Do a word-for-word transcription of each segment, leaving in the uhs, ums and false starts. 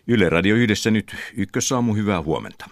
Yle Radio Yhdessä nyt Ykkösaamu, hyvää huomenta.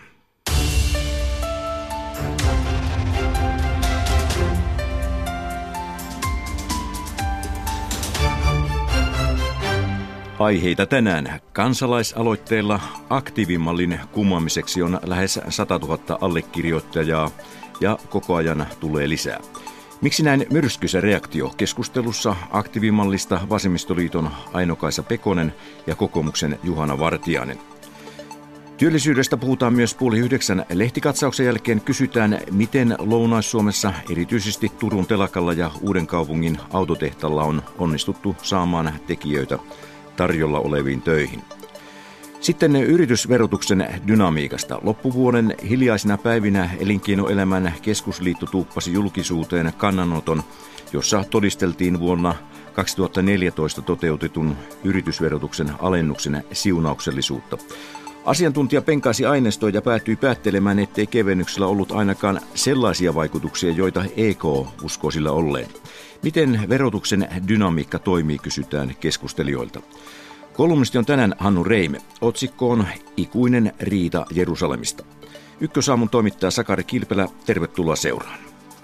Aiheita tänään. Kansalaisaloitteella aktiivimallin kumoamiseksi on lähes satatuhatta allekirjoittajaa ja koko ajan tulee lisää. Miksi näin myrskyisä reaktio keskustelussa aktiivimallista Vasemmistoliiton Aino-Kaisa Pekonen ja kokoomuksen Juhana Vartiainen? Työllisyydestä puhutaan myös puoli yhdeksän lehtikatsauksen jälkeen. Kysytään, miten Lounais-Suomessa, erityisesti Turun telakalla ja Uudenkaupungin autotehtaalla on onnistuttu saamaan tekijöitä tarjolla oleviin töihin. Sitten yritysverotuksen dynamiikasta. Loppuvuoden hiljaisina päivinä Elinkeinoelämän keskusliitto tuuppasi julkisuuteen kannanoton, jossa todisteltiin vuonna kaksituhattaneljätoista toteutetun yritysverotuksen alennuksen siunauksellisuutta. Asiantuntija penkaisi aineistoa ja päätyi päättelemään, ettei kevennyksellä ollut ainakaan sellaisia vaikutuksia, joita E K uskoo sillä olleen. Miten verotuksen dynamiikka toimii, kysytään keskustelijoilta. Kolumnisti on tänään Hannu Reime. Otsikko on Ikuinen riita Jerusalemista. Ykkösaamun toimittaja Sakari Kilpelä, tervetuloa seuraan.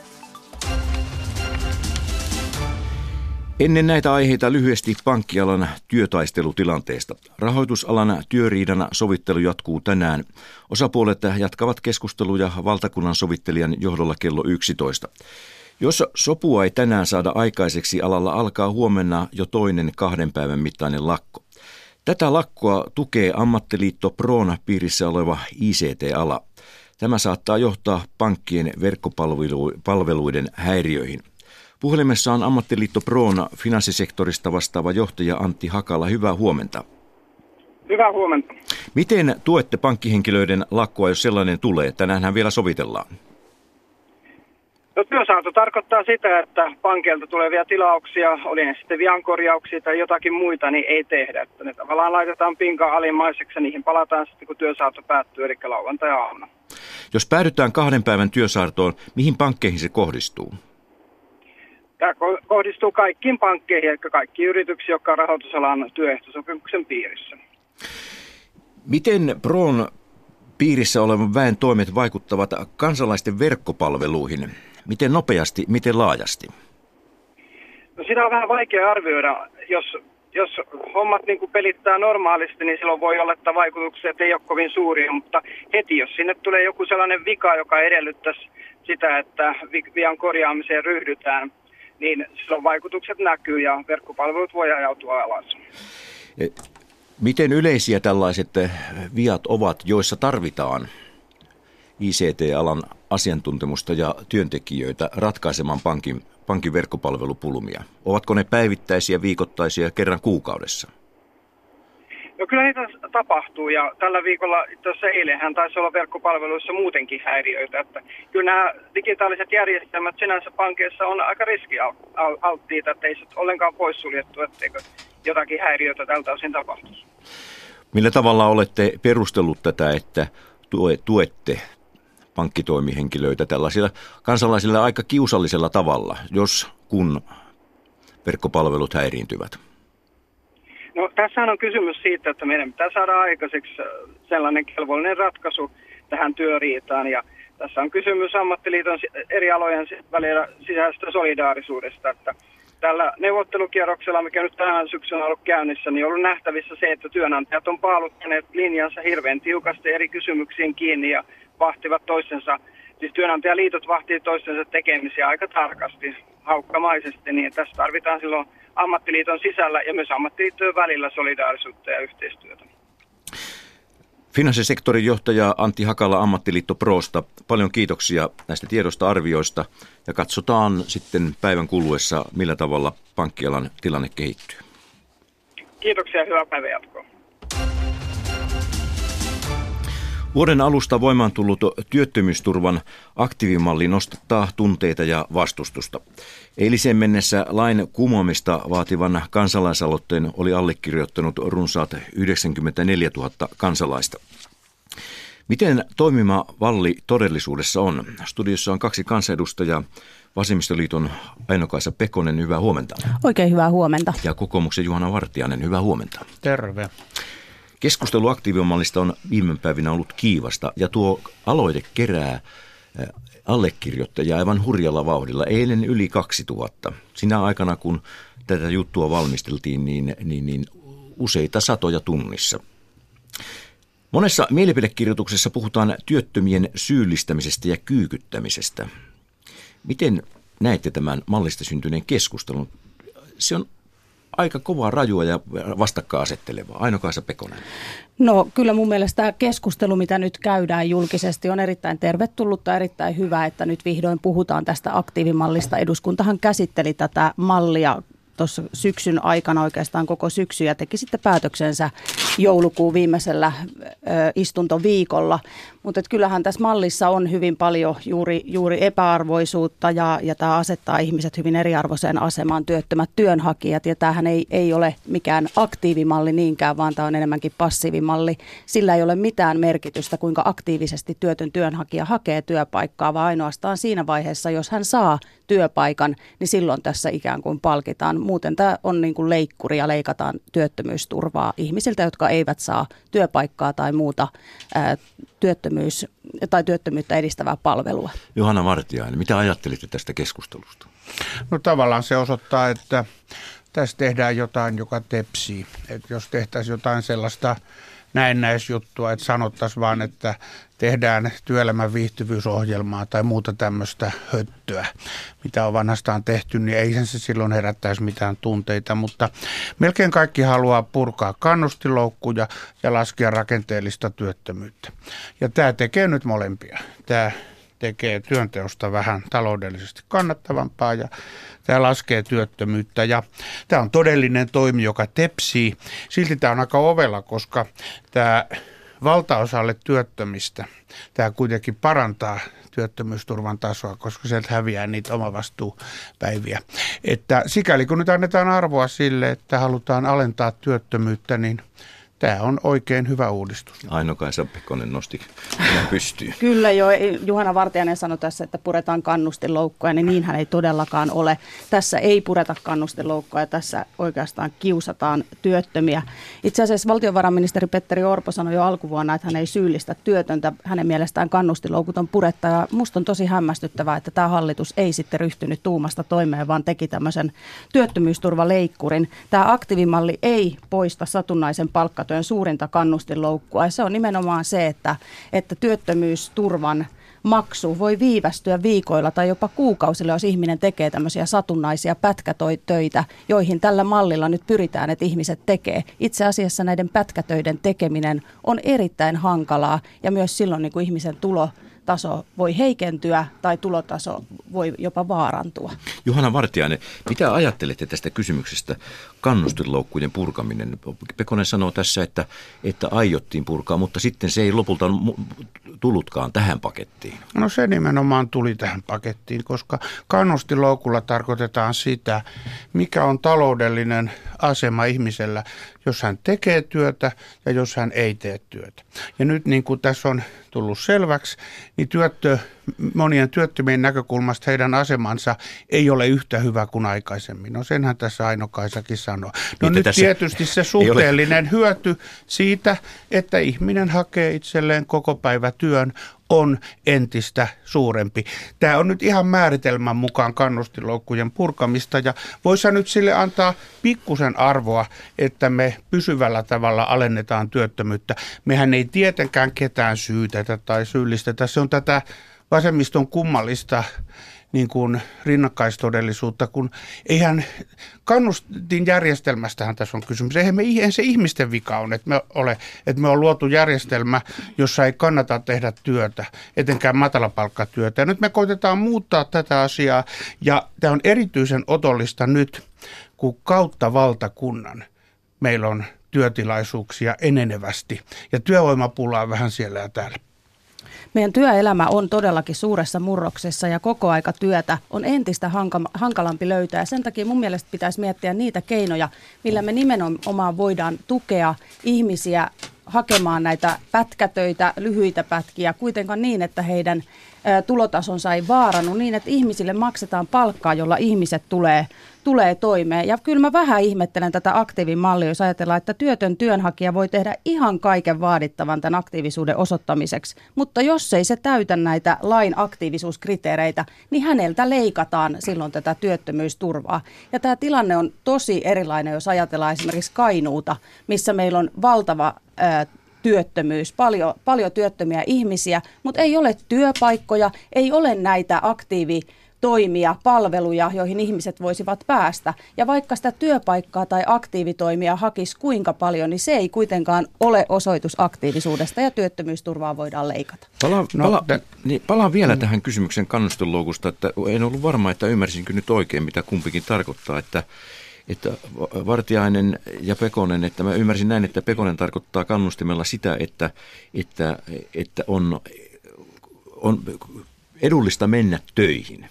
Ennen näitä aiheita lyhyesti pankkialan työtaistelutilanteesta. Rahoitusalan työriidan sovittelu jatkuu tänään. Osapuolet jatkavat keskusteluja valtakunnan sovittelijan johdolla kello yksitoista. Jos sopua ei tänään saada aikaiseksi, alalla alkaa huomenna jo toinen kahden päivän mittainen lakko. Tätä lakkoa tukee ammattiliitto Proon piirissä oleva I C T-ala. Tämä saattaa johtaa pankkien verkkopalveluiden häiriöihin. Puhelimessa on ammattiliitto Proon finanssisektorista vastaava johtaja Antti Hakala. Hyvää huomenta. Hyvää huomenta. Miten tuette pankkihenkilöiden lakkoa, jos sellainen tulee? Tänäänhän vielä sovitellaan. No, työsaanto tarkoittaa sitä, että pankeilta tulevia tilauksia, oli ne sitten viankorjauksia tai jotakin muita, niin ei tehdä. Että ne tavallaan laitetaan pinkan alimmaiseksi ja niihin palataan sitten, kun työsaanto päättyy, eli lauantai-aamuna. Jos päädytään kahden päivän työsaartoon, mihin pankkeihin se kohdistuu? Tämä kohdistuu kaikkiin pankkeihin, eli kaikkiin yrityksiin, jotka on rahoitusalan työehtosopimuksen piirissä. Miten Proon piirissä olevan väen toimet vaikuttavat kansalaisten verkkopalveluihin? Miten nopeasti, miten laajasti? No, sitä on vähän vaikea arvioida. Jos, jos hommat niin kuin pelittää normaalisti, niin silloin voi olla, että vaikutukset ei ole kovin suuria. Mutta heti, jos sinne tulee joku sellainen vika, joka edellyttäisi sitä, että vian korjaamiseen ryhdytään, niin silloin vaikutukset näkyy ja verkkopalvelut voi ajautua alas. Miten yleisiä tällaiset viat ovat, joissa tarvitaan I C T-alan asiantuntemusta ja työntekijöitä ratkaisemaan pankin, pankin verkkopalvelupulmia? Ovatko ne päivittäisiä, viikoittaisia, kerran kuukaudessa? No kyllä niitä tapahtuu ja tällä viikolla, tuossa eilenhän taisi olla verkkopalveluissa muutenkin häiriöitä. Että kyllä nämä digitaaliset järjestelmät sinänsä pankeissa on aika riskialttiita, että ei se ollenkaan poissuljettu, etteikö jotakin häiriöitä tältä osin tapahtuisi. Millä tavalla olette perustellut tätä, että tuette pankkitoimihenkilöitä tällaisilla kansalaisilla aika kiusallisella tavalla, jos kun verkkopalvelut häiriintyvät? No, tässä on kysymys siitä, että meidän pitää saada aikaiseksi sellainen kelvollinen ratkaisu tähän työriitaan. Ja tässä on kysymys ammattiliiton eri alojen välillä sisäisestä solidaarisuudesta. Että tällä neuvottelukierroksella, mikä nyt tähän syksynä on ollut käynnissä, niin on ollut nähtävissä se, että työnantajat on paaluttaneet linjansa hirveän tiukasti eri kysymyksiin kiinni ja vahtivat toisensa. Siis työnantajaliitot vahtivat toistensa tekemisiä aika tarkasti, haukkamaisesti, niin tässä tarvitaan silloin ammattiliiton sisällä ja myös ammattiliittojen välillä solidaarisuutta ja yhteistyötä. Finanssisektorin johtaja Antti Hakala Ammattiliitto Proosta. Paljon kiitoksia näistä tiedosta, arvioista ja katsotaan sitten päivän kuluessa, millä tavalla pankkialan tilanne kehittyy. Kiitoksia ja hyvää päivän jatkoa. Vuoden alusta voimaan tullut työttömyysturvan aktiivimalli nostattaa tunteita ja vastustusta. Eiliseen mennessä lain kumoamista vaativan kansalaisaloitteen oli allekirjoittanut runsaat yhdeksänkymmentäneljätuhatta kansalaista. Miten toimiva valli todellisuudessa on? Studiossa on kaksi kansanedustajaa. Vasemmistoliiton Aino-Kaisa Pekonen, hyvää huomenta. Oikein hyvää huomenta. Ja kokoomuksen Juhana Vartiainen, hyvää huomenta. Terve. Keskustelu aktiivimallista on viime päivinä ollut kiivasta ja tuo aloite kerää allekirjoittajia aivan hurjalla vauhdilla. Eilen yli kaksituhatta. Sinä aikana, kun tätä juttua valmisteltiin, niin, niin, niin useita satoja tunnissa. Monessa mielipidekirjoituksessa puhutaan työttömien syyllistämisestä ja kyykyttämisestä. Miten näette tämän mallista syntyneen keskustelun? Se on aika kovaa, rajua ja vastakkainasettelevaa. Aino-Kaisa Pekonen. No kyllä mun mielestä tämä keskustelu, mitä nyt käydään julkisesti, on erittäin tervetullutta, erittäin hyvä, että nyt vihdoin puhutaan tästä aktiivimallista. Eduskuntahan käsitteli tätä mallia tuossa syksyn aikana, oikeastaan koko syksy, ja teki sitten päätöksensä joulukuun viimeisellä ö, istuntoviikolla. Mutta kyllähän tässä mallissa on hyvin paljon juuri, juuri epäarvoisuutta, ja, ja tämä asettaa ihmiset hyvin eriarvoiseen asemaan, työttömät työnhakijat, ja tämähän ei, ei ole mikään aktiivimalli niinkään, vaan tämä on enemmänkin passiivimalli. Sillä ei ole mitään merkitystä, kuinka aktiivisesti työtön työnhakija hakee työpaikkaa, vaan ainoastaan siinä vaiheessa, jos hän saa työpaikan, niin silloin tässä ikään kuin palkitaan. Muuten tämä on niin kuin leikkuri ja leikataan työttömyysturvaa ihmisiltä, jotka eivät saa työpaikkaa tai muuta ää, työttömyys- tai työttömyyttä edistävää palvelua. Juhana Vartiainen, mitä ajattelitte tästä keskustelusta? No tavallaan se osoittaa, että tässä tehdään jotain, joka tepsii. Että jos tehtäisiin jotain sellaista näennäisjuttua, että sanottaisiin vaan, että tehdään työelämän viihtyvyysohjelmaa tai muuta tämmöistä höttöä, mitä on vanhastaan tehty, niin ei se silloin herättäisi mitään tunteita, mutta melkein kaikki haluaa purkaa kannustinloukkuja ja laskea rakenteellista työttömyyttä. Ja tämä tekee nyt molempia. Tämä tekee työnteosta vähän taloudellisesti kannattavampaa ja tämä laskee työttömyyttä ja tämä on todellinen toimi, joka tepsii. Silti tämä on aika ovella, koska tämä valtaosalle työttömistä tämä kuitenkin parantaa työttömyysturvan tasoa, koska sieltä häviää niitä omavastuupäiviä. Että sikäli kun nyt annetaan arvoa sille, että halutaan alentaa työttömyyttä, niin tämä on oikein hyvä uudistus. Aino-Kaisa Pekonen nosti pystyyn. Kyllä jo, Juhana Vartiainen sanoi tässä, että puretaan kannustinloukkoja, niin niinhän ei todellakaan ole. Tässä ei pureta kannustinloukkoja, tässä oikeastaan kiusataan työttömiä. Itse asiassa valtiovarainministeri Petteri Orpo sanoi jo alkuvuonna, että hän ei syyllistä työtöntä. Hänen mielestään kannustinloukut on purettava. Musta on tosi hämmästyttävää, että tämä hallitus ei sitten ryhtynyt tuumasta toimeen, vaan teki tämmöisen työttömyysturvaleikkurin. Tämä aktiivimalli ei poista satunnaisen palkkatyön suurinta kannustinloukkua. Ja se on nimenomaan se, että, että työttömyysturvan maksu voi viivästyä viikoilla tai jopa kuukausilla, jos ihminen tekee tämmöisiä satunnaisia pätkätöitä, joihin tällä mallilla nyt pyritään, että ihmiset tekee. Itse asiassa näiden pätkätöiden tekeminen on erittäin hankalaa ja myös silloin niin kuin ihmisen tulo taso voi heikentyä tai tulotaso voi jopa vaarantua. Juhana Vartiainen, mitä ajattelette tästä kysymyksestä kannustinloukkujen purkaminen? Pekonen sanoo tässä, että, että aiottiin purkaa, mutta sitten se ei lopulta tullutkaan tähän pakettiin. No se nimenomaan tuli tähän pakettiin, koska kannustinloukulla tarkoitetaan sitä, mikä on taloudellinen asema ihmisellä, jos hän tekee työtä ja jos hän ei tee työtä. Ja nyt niin kuin tässä on tullut selväksi, niin työttö, monien työttömien näkökulmasta heidän asemansa ei ole yhtä hyvä kuin aikaisemmin. No senhän tässä Aino-Kaisakin sanoo. No nyt tietysti se suhteellinen hyöty siitä, että ihminen hakee itselleen koko päivä työn, on entistä suurempi. Tämä on nyt ihan määritelmän mukaan kannustinloukkujen purkamista ja voisi nyt sille antaa pikkusen arvoa, että me pysyvällä tavalla alennetaan työttömyyttä. Mehän ei tietenkään ketään syytetä tai syyllistetä. Se on tätä vasemmiston kummallista niin kuin rinnakkaistodellisuutta, kun eihän kannustinjärjestelmästähän tässä on kysymys. Eihän, me, eihän se ihmisten vika on, että me, ole, että me on luotu järjestelmä, jossa ei kannata tehdä työtä, etenkään matalapalkkatyötä. Ja nyt me koitetaan muuttaa tätä asiaa, ja tämä on erityisen otollista nyt, kun kautta valtakunnan meillä on työtilaisuuksia enenevästi, ja työvoimapulaa vähän siellä ja täällä. Meidän työelämä on todellakin suuressa murroksessa ja koko aika työtä on entistä hankalampi löytää. Sen takia mun mielestä pitäisi miettiä niitä keinoja, millä me nimenomaan voidaan tukea ihmisiä hakemaan näitä pätkätöitä, lyhyitä pätkiä, kuitenkaan niin, että heidän tulotasonsa ei vaarannu, niin että ihmisille maksetaan palkkaa, jolla ihmiset tulee, tulee toimeen. Ja kyllä mä vähän ihmettelen tätä aktiivimallia, jos ajatellaan, että työtön työnhakija voi tehdä ihan kaiken vaadittavan tämän aktiivisuuden osoittamiseksi, mutta jos ei se täytä näitä lain aktiivisuuskriteereitä, niin häneltä leikataan silloin tätä työttömyysturvaa. Ja tämä tilanne on tosi erilainen, jos ajatellaan esimerkiksi Kainuuta, missä meillä on valtava ää, työttömyys, paljon, paljon työttömiä ihmisiä, mutta ei ole työpaikkoja, ei ole näitä aktiivitoimia, palveluja, joihin ihmiset voisivat päästä. Ja vaikka sitä työpaikkaa tai aktiivitoimia hakisi kuinka paljon, niin se ei kuitenkaan ole osoitus aktiivisuudesta ja työttömyysturvaa voidaan leikata. Palaan, pala, niin, palaan vielä mm. tähän kysymyksen kannustinloukusta, että en ollut varma, että ymmärsinkö nyt oikein, mitä kumpikin tarkoittaa, että Että Vartiainen ja Pekonen, että mä ymmärsin näin, että Pekonen tarkoittaa kannustimella sitä, että, että, että on, on edullista mennä töihin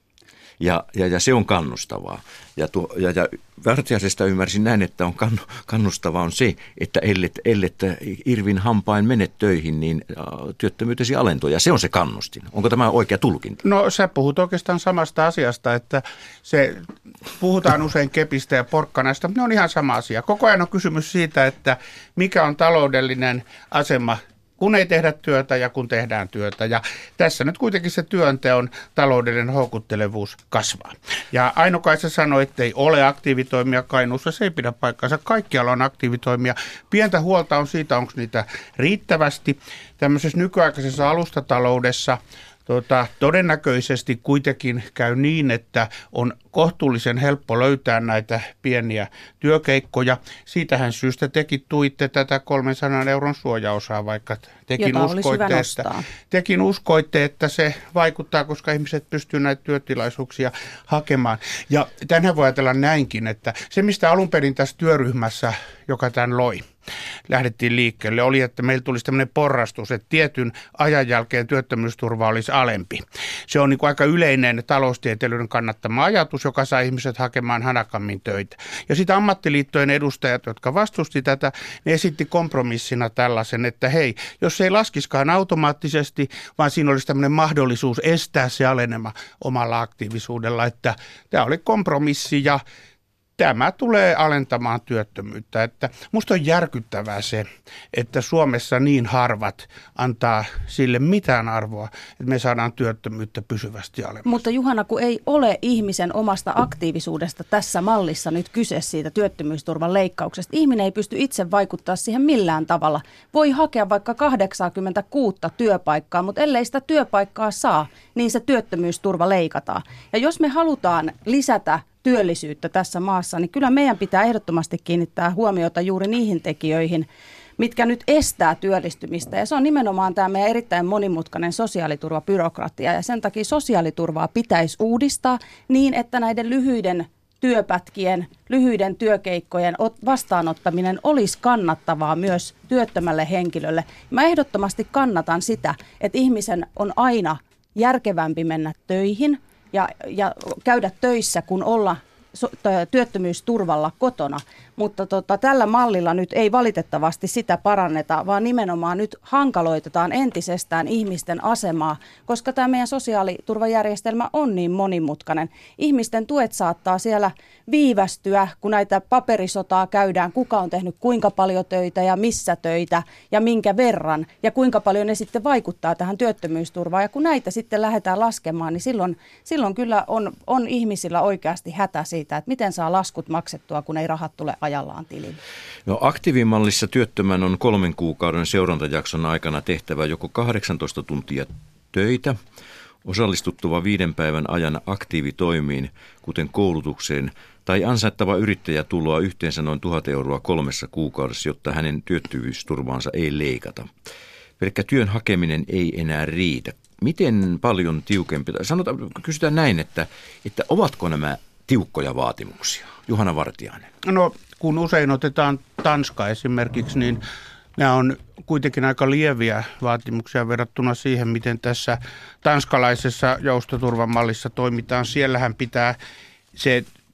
ja, ja, ja se on kannustavaa. Ja, tuo, ja, ja Vartiaisesta ymmärsin näin, että on kannustavaa on se, että ellet, ellet irvin hampain mene töihin, niin työttömyytesi alentuu ja se on se kannustin. Onko tämä oikea tulkinta? No sä puhut oikeastaan samasta asiasta, että se puhutaan usein kepistä ja porkkanasta, mutta ne on ihan sama asia. Koko ajan on kysymys siitä, että mikä on taloudellinen asema, kun ei tehdä työtä ja kun tehdään työtä. Ja tässä nyt kuitenkin se työnteon taloudellinen houkuttelevuus kasvaa. Ja Aino-Kaisa sanoi, että ei ole aktiivitoimia Kainuussa, se ei pidä paikkaansa. Kaikkialla on aktiivitoimia. Pientä huolta on siitä, onko niitä riittävästi. Tämmöisessä nykyaikaisessa alustataloudessa Tota, todennäköisesti kuitenkin käy niin, että on kohtuullisen helppo löytää näitä pieniä työkeikkoja. Siitähän syystä tekin tuitte tätä kolmensadan euron suojaosaa, vaikka tekin uskoitte, että, tekin uskoitte, että se vaikuttaa, koska ihmiset pystyvät näitä työtilaisuuksia hakemaan. Ja tänhän voi ajatella näinkin, että se mistä alun perin tässä työryhmässä, joka tämän loi, lähdettiin liikkeelle, oli, että meillä tulisi tämmöinen porrastus, että tietyn ajan jälkeen työttömyysturva olisi alempi. Se on niin kuin aika yleinen taloustieteilijöiden kannattama ajatus, joka saa ihmiset hakemaan hanakammin töitä. Ja sitten ammattiliittojen edustajat, jotka vastusti tätä, ne esitti kompromissina tällaisen, että hei, jos se ei laskiskaan automaattisesti, vaan siinä olisi tämmöinen mahdollisuus estää se alenema omalla aktiivisuudella, että tämä oli kompromissi ja tämä tulee alentamaan työttömyyttä. Että musta on järkyttävää se, että Suomessa niin harvat antaa sille mitään arvoa, että me saadaan työttömyyttä pysyvästi alemmas. Mutta Juhana, kun ei ole ihmisen omasta aktiivisuudesta tässä mallissa nyt kyse siitä työttömyysturvan leikkauksesta. Ihminen ei pysty itse vaikuttaa siihen millään tavalla. Voi hakea vaikka kahdeksankymmentäkuusi työpaikkaa, mutta ellei sitä työpaikkaa saa, niin se työttömyysturva leikataan. Ja jos me halutaan lisätä työllisyyttä tässä maassa, niin kyllä meidän pitää ehdottomasti kiinnittää huomiota juuri niihin tekijöihin, mitkä nyt estää työllistymistä. Ja se on nimenomaan tämä meidän erittäin monimutkainen sosiaaliturvabyrokratia. Ja sen takia sosiaaliturvaa pitäisi uudistaa niin, että näiden lyhyiden työpätkien, lyhyiden työkeikkojen vastaanottaminen olisi kannattavaa myös työttömälle henkilölle. Mä ehdottomasti kannatan sitä, että ihmisen on aina järkevämpi mennä töihin ja, ja käydä töissä, kun olla työttömyysturvalla kotona, mutta tota, tällä mallilla nyt ei valitettavasti sitä paranneta, vaan nimenomaan nyt hankaloitetaan entisestään ihmisten asemaa, koska tämä meidän sosiaaliturvajärjestelmä on niin monimutkainen. Ihmisten tuet saattaa siellä viivästyä, kun näitä paperisotaa käydään, kuka on tehnyt kuinka paljon töitä ja missä töitä ja minkä verran ja kuinka paljon ne sitten vaikuttaa tähän työttömyysturvaan. Ja kun näitä sitten lähdetään laskemaan, niin silloin, silloin kyllä on, on ihmisillä oikeasti hätä siitä, että miten saa laskut maksettua, kun ei rahat tule ajallaan tilille. No, aktiivimallissa työttömän on kolmen kuukauden seurantajakson aikana tehtävä joko kahdeksantoista tuntia töitä, osallistuttava viiden päivän ajan aktiivitoimiin, kuten koulutukseen, tai ansaittava yrittäjätuloa yhteensä noin tuhat euroa kolmessa kuukaudessa, jotta hänen työttömyysturvaansa ei leikata. Pelkkä työn hakeminen ei enää riitä. Miten paljon tiukempi? Sanotaan, kysytään näin, että, että ovatko nämä tiukkoja vaatimuksia? Juhana Vartiainen. No, kun usein otetaan Tanska esimerkiksi, niin nämä on kuitenkin aika lieviä vaatimuksia verrattuna siihen, miten tässä tanskalaisessa joustoturvamallissa toimitaan. Siellähän pitää se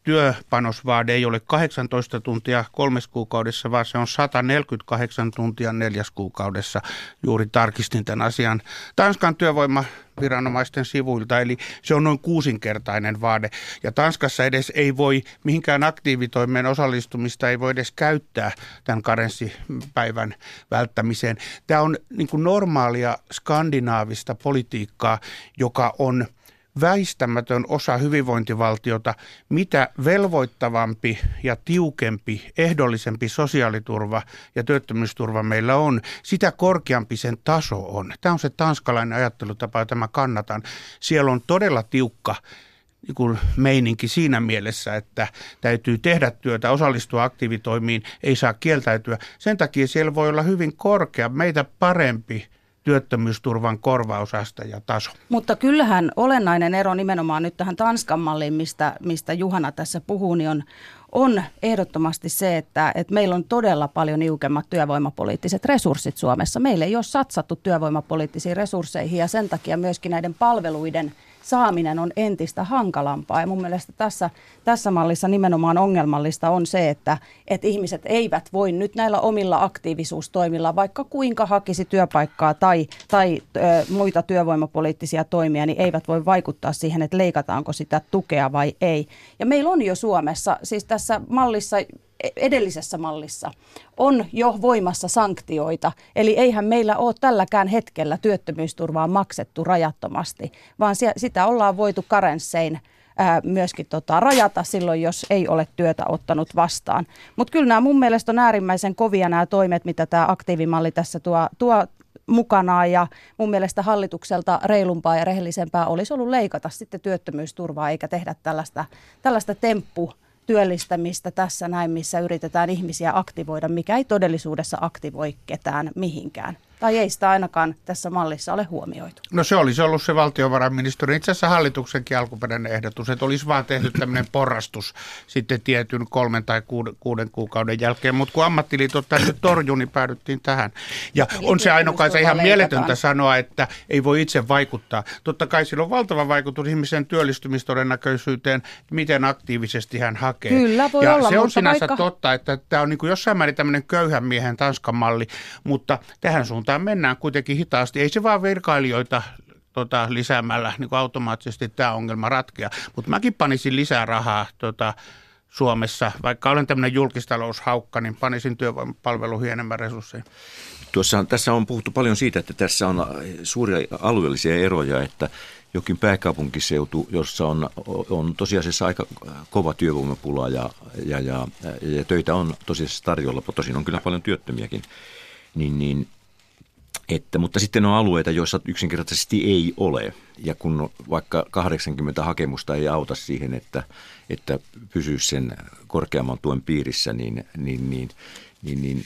työpanosvaade ei ole kahdeksantoista tuntia kolmes kuukaudessa, vaan se on sata neljäkymmentäkahdeksan tuntia neljäs kuukaudessa. Juuri tarkistin tämän asian Tanskan työvoimaviranomaisten sivuilta, eli se on noin kuusinkertainen vaade. Ja Tanskassa edes ei voi mihinkään aktiivitoimeen osallistumista, ei voi edes käyttää tämän karenssipäivän välttämiseen. Tämä on niin kuin normaalia skandinaavista politiikkaa, joka on väistämätön osa hyvinvointivaltiota. Mitä velvoittavampi ja tiukempi, ehdollisempi sosiaaliturva ja työttömyysturva meillä on, sitä korkeampi sen taso on. Tämä on se tanskalainen ajattelutapa, jota mä kannatan. Siellä on todella tiukka niin meininki siinä mielessä, että täytyy tehdä työtä, osallistua aktiivitoimiin, ei saa kieltäytyä. Sen takia siellä voi olla hyvin korkea, meitä parempi työttömyysturvan korvausaste ja taso. Mutta kyllähän olennainen ero nimenomaan nyt tähän Tanskan malliin, mistä, mistä Juhana tässä puhuu, niin on, on ehdottomasti se, että, että meillä on todella paljon niukemmat työvoimapoliittiset resurssit Suomessa. Meillä ei ole satsattu työvoimapoliittisiin resursseihin ja sen takia myöskin näiden palveluiden saaminen on entistä hankalampaa. Ja mun mielestä tässä, tässä mallissa nimenomaan ongelmallista on se, että, että ihmiset eivät voi nyt näillä omilla aktiivisuustoimilla, vaikka kuinka hakisi työpaikkaa tai, tai ö, muita työvoimapoliittisia toimia, niin eivät voi vaikuttaa siihen, että leikataanko sitä tukea vai ei. Ja meillä on jo Suomessa, siis tässä mallissa, edellisessä mallissa on jo voimassa sanktioita, eli eihän meillä ole tälläkään hetkellä työttömyysturvaa maksettu rajattomasti, vaan sitä ollaan voitu karenssein ää, myöskin tota, rajata silloin, jos ei ole työtä ottanut vastaan. Mutta kyllä nämä mun mielestä on äärimmäisen kovia nämä toimet, mitä tämä aktiivimalli tässä tuo, tuo mukanaan, ja mun mielestä hallitukselta reilumpaa ja rehellisempää olisi ollut leikata sitten työttömyysturvaa, eikä tehdä tällaista, tällaista temppu työllistämistä tässä näin, missä yritetään ihmisiä aktivoida, mikä ei todellisuudessa aktivoi ketään mihinkään. Tai ei sitä ainakaan tässä mallissa ole huomioitu. No se olisi ollut se valtiovarainministeri, itse asiassa hallituksenkin alkuperäinen ehdotus, että olisi vaan tehty tämmöinen porrastus sitten tietyn kolmen tai kuuden, kuuden kuukauden jälkeen, mutta kun ammattiliitot tänne torjuu, niin päädyttiin tähän. Ja on se ainokaisen ihan mieletöntä sanoa, että ei voi itse vaikuttaa. Totta kai sillä on valtava vaikutus ihmisen työllistymistodennäköisyyteen, miten aktiivisesti hän hakee. Kyllä, voi ja olla, se on sinänsä vaikka totta, että tämä on niin kuin jossain määrin tämmöinen köyhän miehen Tanskan malli, mutta tähän suuntaan mennään kuitenkin hitaasti. Ei se vaan virkailijoita tota, lisäämällä niin kuin automaattisesti tämä ongelma ratkea. Mutta mäkin panisin lisää rahaa tota, Suomessa. Vaikka olen tämmöinen julkistaloushaukka, niin panisin työvoimapalveluihin enemmän resursseja. Tuossa, tässä on puhuttu paljon siitä, että tässä on suuria alueellisia eroja, että jokin pääkaupunkiseutu, jossa on, on tosiasiassa aika kova työvoimapula ja, ja, ja, ja töitä on tosiasiassa tarjolla, tosin on kyllä paljon työttömiäkin, niin, niin Että, mutta sitten on alueita, joissa yksinkertaisesti ei ole. Ja kun vaikka kahdeksankymmentä hakemusta ei auta siihen, että, että pysyy sen korkeamman tuen piirissä, niin, niin, niin, niin, niin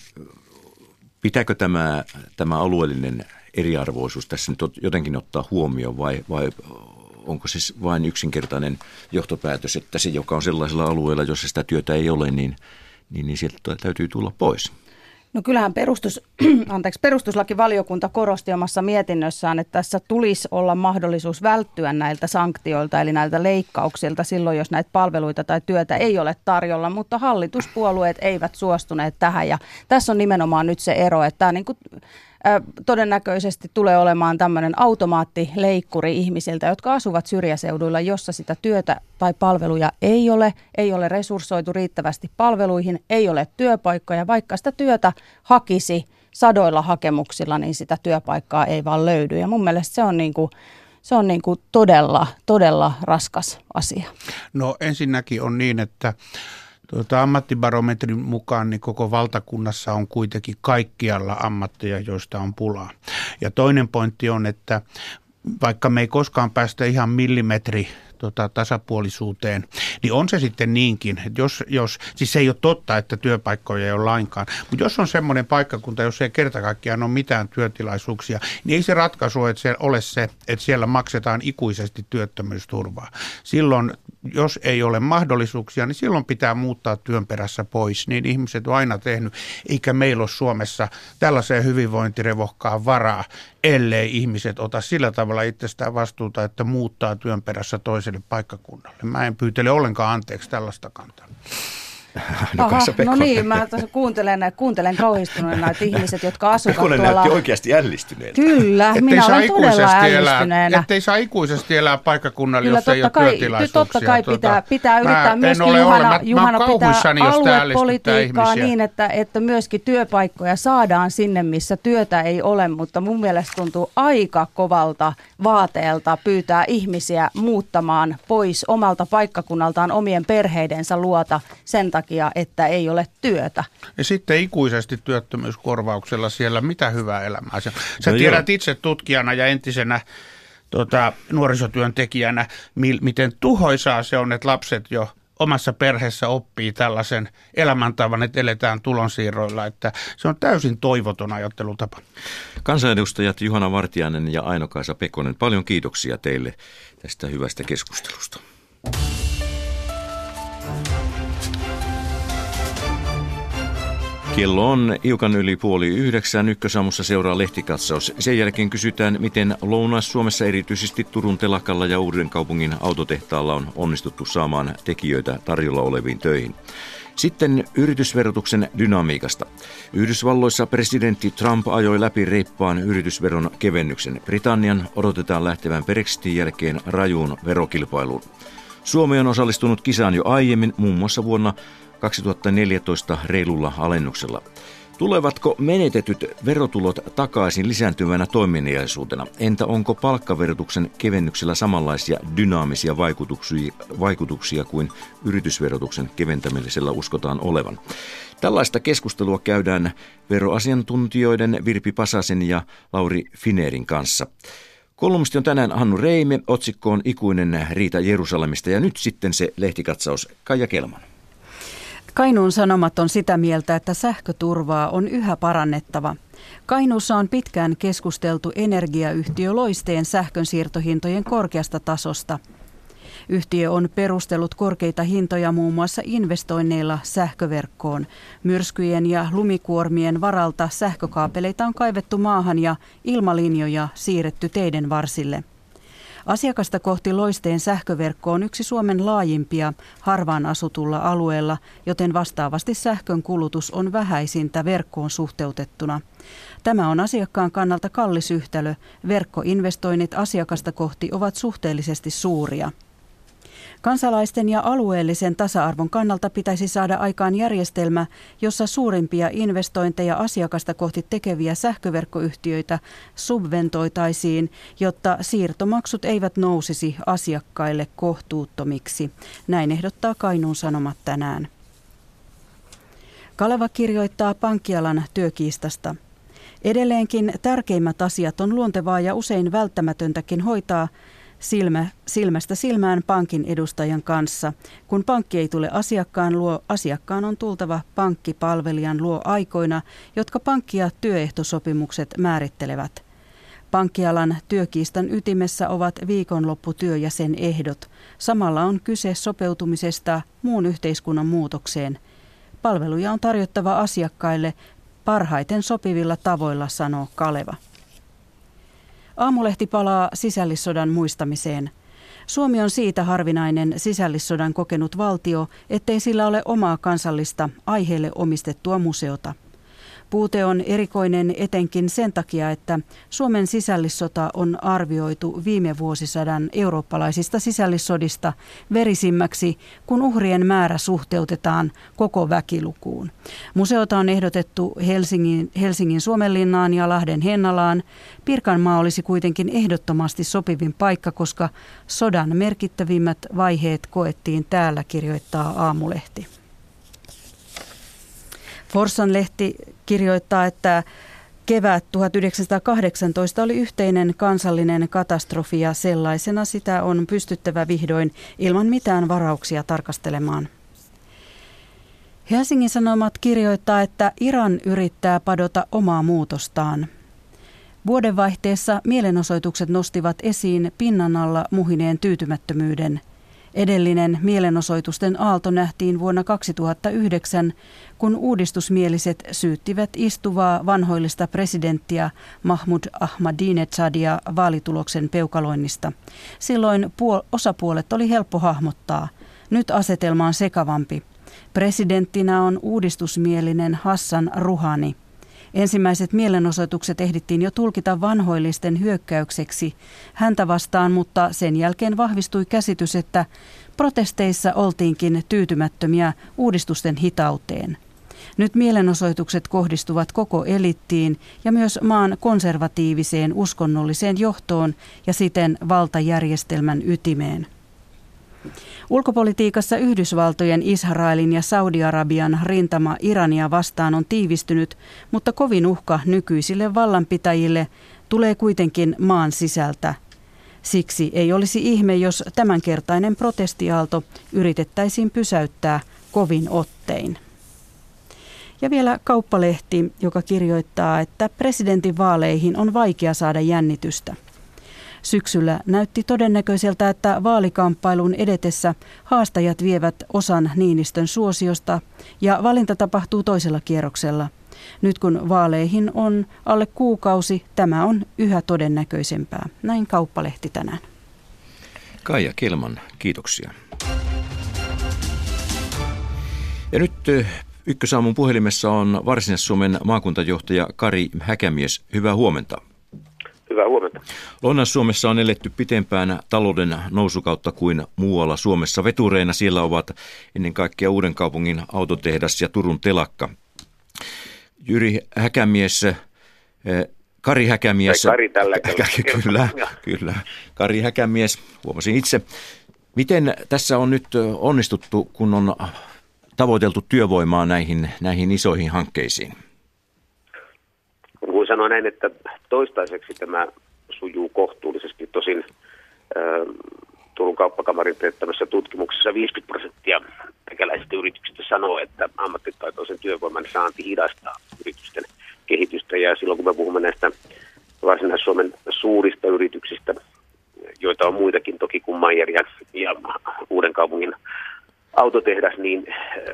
pitääkö tämä, tämä alueellinen eriarvoisuus tässä nyt jotenkin ottaa huomioon vai, vai onko se vain yksinkertainen johtopäätös, että se, joka on sellaisella alueella, jossa sitä työtä ei ole, niin, niin, niin sieltä täytyy tulla pois? No kyllähän perustus, anteeksi, perustuslakivaliokunta korosti omassa mietinnössään, että tässä tulisi olla mahdollisuus välttyä näiltä sanktioilta, eli näiltä leikkauksilta silloin, jos näitä palveluita tai työtä ei ole tarjolla, mutta hallituspuolueet eivät suostuneet tähän, ja tässä on nimenomaan nyt se ero, että tämä niin kuin todennäköisesti tulee olemaan tämmöinen automaattileikkuri ihmisiltä, jotka asuvat syrjäseuduilla, jossa sitä työtä tai palveluja ei ole, ei ole resurssoitu riittävästi palveluihin, ei ole työpaikkoja, vaikka sitä työtä hakisi sadoilla hakemuksilla, niin sitä työpaikkaa ei vaan löydy. Ja mun mielestä se on niin kuin Se on niin kuin todella, todella raskas asia. No ensinnäkin on niin, että Tuota, ammattibarometrin mukaan niin koko valtakunnassa on kuitenkin kaikkialla ammatteja, joista on pulaa. Ja toinen pointti on, että vaikka me ei koskaan päästä ihan millimetri tota, tasapuolisuuteen, niin on se sitten niinkin, että jos, jos, siis se ei ole totta, että työpaikkoja ei ole lainkaan, mutta jos on semmoinen paikkakunta, jos ei kerta kaikkiaan ole mitään työtilaisuuksia, niin ei se ratkaisu että se ole se, että siellä maksetaan ikuisesti työttömyysturvaa. Silloin, jos ei ole mahdollisuuksia, niin silloin pitää muuttaa työn perässä pois. Niin ihmiset on aina tehnyt, eikä meillä ole Suomessa tällaiseen hyvinvointirevohkaan varaa, ellei ihmiset ota sillä tavalla itsestään vastuuta, että muuttaa työn perässä toiselle toiselle paikkakunnalle. Mä en pyytele ollenkaan anteeksi tällaista kantaa. No, Aha, no niin, mä kuuntelen, kuuntelen kauhistuneena näitä ihmiset, jotka asuvat Pekkonen tuolla. näytti oikeasti ällistyneeltä. Kyllä, ettei minä olen todella ällistyneenä. Ettei saa ikuisesti elää paikkakunnalla, Kyllä, jossa ei ole kai, työtilaisuuksia. Totta kai tuota, pitää, pitää yrittää myöskin ole Juhana, mä, Juhana mä pitää aluepolitiikkaa ihmisiä. niin, että, että myöskin työpaikkoja saadaan sinne, missä työtä ei ole, mutta mun mielestä tuntuu aika kovalta vaateelta pyytää ihmisiä muuttamaan pois omalta paikkakunnaltaan omien perheidensä luota sen takia, että ei ole työtä. Ja sitten ikuisesti työttömyyskorvauksella siellä mitä hyvää elämää. Sä no tiedät joo. itse tutkijana ja entisenä tota, nuorisotyöntekijänä, mi- miten tuhoisaa se on, että lapset jo omassa perheessä oppii tällaisen elämäntavan, että eletään tulonsiirroilla, että se on täysin toivoton ajattelutapa. Kansanedustajat Juhana Vartiainen ja Aino-Kaisa Pekonen, paljon kiitoksia teille tästä hyvästä keskustelusta. Kello on hiukan yli puoli yhdeksän. Ykkösaamussa seuraa lehtikatsaus. Sen jälkeen kysytään, miten Lounais-Suomessa erityisesti Turun telakalla ja Uudenkaupungin autotehtaalla on onnistuttu saamaan tekijöitä tarjolla oleviin töihin. Sitten yritysverotuksen dynamiikasta. Yhdysvalloissa presidentti Trump ajoi läpi reippaan yritysveron kevennyksen. Britannian odotetaan lähtevän Brexitin jälkeen rajuun verokilpailuun. Suomi on osallistunut kisaan jo aiemmin, muun muassa vuonna kaksituhattaneljätoista reilulla alennuksella. Tulevatko menetetyt verotulot takaisin lisääntyvänä toimeliaisuutena? Entä onko palkkaverotuksen kevennyksellä samanlaisia dynaamisia vaikutuksia, vaikutuksia kuin yritysverotuksen keventämisellä uskotaan olevan? Tällaista keskustelua käydään veroasiantuntijoiden Virpi Pasasen ja Lauri Finerin kanssa. Kolumnisti on tänään Hannu Reime, otsikko on Ikuinen riita Jerusalemista ja nyt sitten se lehtikatsaus. Kaija Kelman. Kainuun Sanomat on sitä mieltä, että sähköturvaa on yhä parannettava. Kainuussa on pitkään keskusteltu energiayhtiö Loisteen sähkönsiirtohintojen korkeasta tasosta. Yhtiö on perustellut korkeita hintoja muun muassa investoinneilla sähköverkkoon. Myrskyjen ja lumikuormien varalta sähkökaapeleita on kaivettu maahan ja ilmalinjoja siirretty teiden varsille. Asiakasta kohti Loisteen sähköverkko on yksi Suomen laajimpia harvaan asutulla alueella, joten vastaavasti sähkön kulutus on vähäisintä verkkoon suhteutettuna. Tämä on asiakkaan kannalta kallis yhtälö. Verkkoinvestoinnit asiakasta kohti ovat suhteellisesti suuria. Kansalaisten ja alueellisen tasa-arvon kannalta pitäisi saada aikaan järjestelmä, jossa suurimpia investointeja asiakasta kohti tekeviä sähköverkkoyhtiöitä subventoitaisiin, jotta siirtomaksut eivät nousisi asiakkaille kohtuuttomiksi. Näin ehdottaa Kainuun Sanomat tänään. Kaleva kirjoittaa pankkialan työkiistasta. Edelleenkin tärkeimmät asiat on luontevaa ja usein välttämätöntäkin hoitaa Silmä, silmästä silmään pankin edustajan kanssa. Kun pankki ei tule asiakkaan luo, asiakkaan on tultava pankkipalvelijan luo aikoina, jotka pankki- ja työehtosopimukset määrittelevät. Pankkialan työkiistan ytimessä ovat viikonlopputyö ja sen ehdot. Samalla on kyse sopeutumisesta muun yhteiskunnan muutokseen. Palveluja on tarjottava asiakkaille parhaiten sopivilla tavoilla, sanoo Kaleva. Aamulehti palaa sisällissodan muistamiseen. Suomi on siitä harvinainen sisällissodan kokenut valtio, ettei sillä ole omaa kansallista aiheelle omistettua museota. Puute on erikoinen etenkin sen takia, että Suomen sisällissota on arvioitu viime vuosisadan eurooppalaisista sisällissodista verisimmäksi, kun uhrien määrä suhteutetaan koko väkilukuun. Museota on ehdotettu Helsingin, Helsingin Suomenlinnaan ja Lahden Hennalaan. Pirkanmaa olisi kuitenkin ehdottomasti sopivin paikka, koska sodan merkittävimmät vaiheet koettiin täällä, kirjoittaa Aamulehti. Forssan lehti kirjoittaa, että kevät tuhatyhdeksänsataakahdeksantoista oli yhteinen kansallinen katastrofi ja sellaisena sitä on pystyttävä vihdoin ilman mitään varauksia tarkastelemaan. Helsingin Sanomat kirjoittaa, että Iran yrittää padota omaa muutostaan. Vuodenvaihteessa mielenosoitukset nostivat esiin pinnan alla muhineen tyytymättömyyden. Edellinen mielenosoitusten aalto nähtiin vuonna kaksituhattayhdeksän, kun uudistusmieliset syyttivät istuvaa vanhoillista presidenttiä Mahmoud Ahmadinejadia vaalituloksen peukaloinnista. Silloin puol- osapuolet oli helppo hahmottaa. Nyt asetelma on sekavampi. Presidenttinä on uudistusmielinen Hassan Rouhani. Ensimmäiset mielenosoitukset ehdittiin jo tulkita vanhoillisten hyökkäykseksi häntä vastaan, mutta sen jälkeen vahvistui käsitys, että protesteissa oltiinkin tyytymättömiä uudistusten hitauteen. Nyt mielenosoitukset kohdistuvat koko elittiin ja myös maan konservatiiviseen uskonnolliseen johtoon ja siten valtajärjestelmän ytimeen. Ulkopolitiikassa Yhdysvaltojen, Israelin ja Saudi-Arabian rintama Irania vastaan on tiivistynyt, mutta kovin uhka nykyisille vallanpitäjille tulee kuitenkin maan sisältä. Siksi ei olisi ihme, jos tämänkertainen protestiaalto yritettäisiin pysäyttää kovin ottein. Ja vielä Kauppalehti, joka kirjoittaa, että presidentinvaaleihin on vaikea saada jännitystä. Syksyllä näytti todennäköiseltä, että vaalikamppailun edetessä haastajat vievät osan Niinistön suosiosta ja valinta tapahtuu toisella kierroksella. Nyt kun vaaleihin on alle kuukausi, tämä on yhä todennäköisempää. Näin Kauppalehti tänään. Kaija Kelman, kiitoksia. Ja nyt Ykkösaamun puhelimessa on Varsinais-Suomen maakuntajohtaja Kari Häkämies. Hyvää huomenta. Hyvää huomenta. Lounais-Suomessa on eletty pitempään talouden nousukautta kuin muualla Suomessa. Vetureina siellä ovat ennen kaikkea Uudenkaupungin autotehdas ja Turun telakka. Jyri Häkämies, Kari Häkämies. Tai Kari tällä kertaa. Kyllä, kyllä. Kari Häkämies, huomasin itse. Miten tässä on nyt onnistuttu, kun on tavoiteltu työvoimaa näihin, näihin isoihin hankkeisiin? Voin sanoa näin, että toistaiseksi tämä sujuu kohtuullisesti. Tosin äh, Turun kauppakamarin teettämässä tutkimuksessa viisikymmentä prosenttia tekeläisistä yrityksistä sanoo, että ammattitaitoisen työvoiman saanti hidastaa yritysten kehitystä. Ja silloin kun me puhumme näistä Varsinais-Suomen suurista yrityksistä, joita on muitakin toki kuin Meyer ja, ja Uudenkaupungin autotehdas, niin,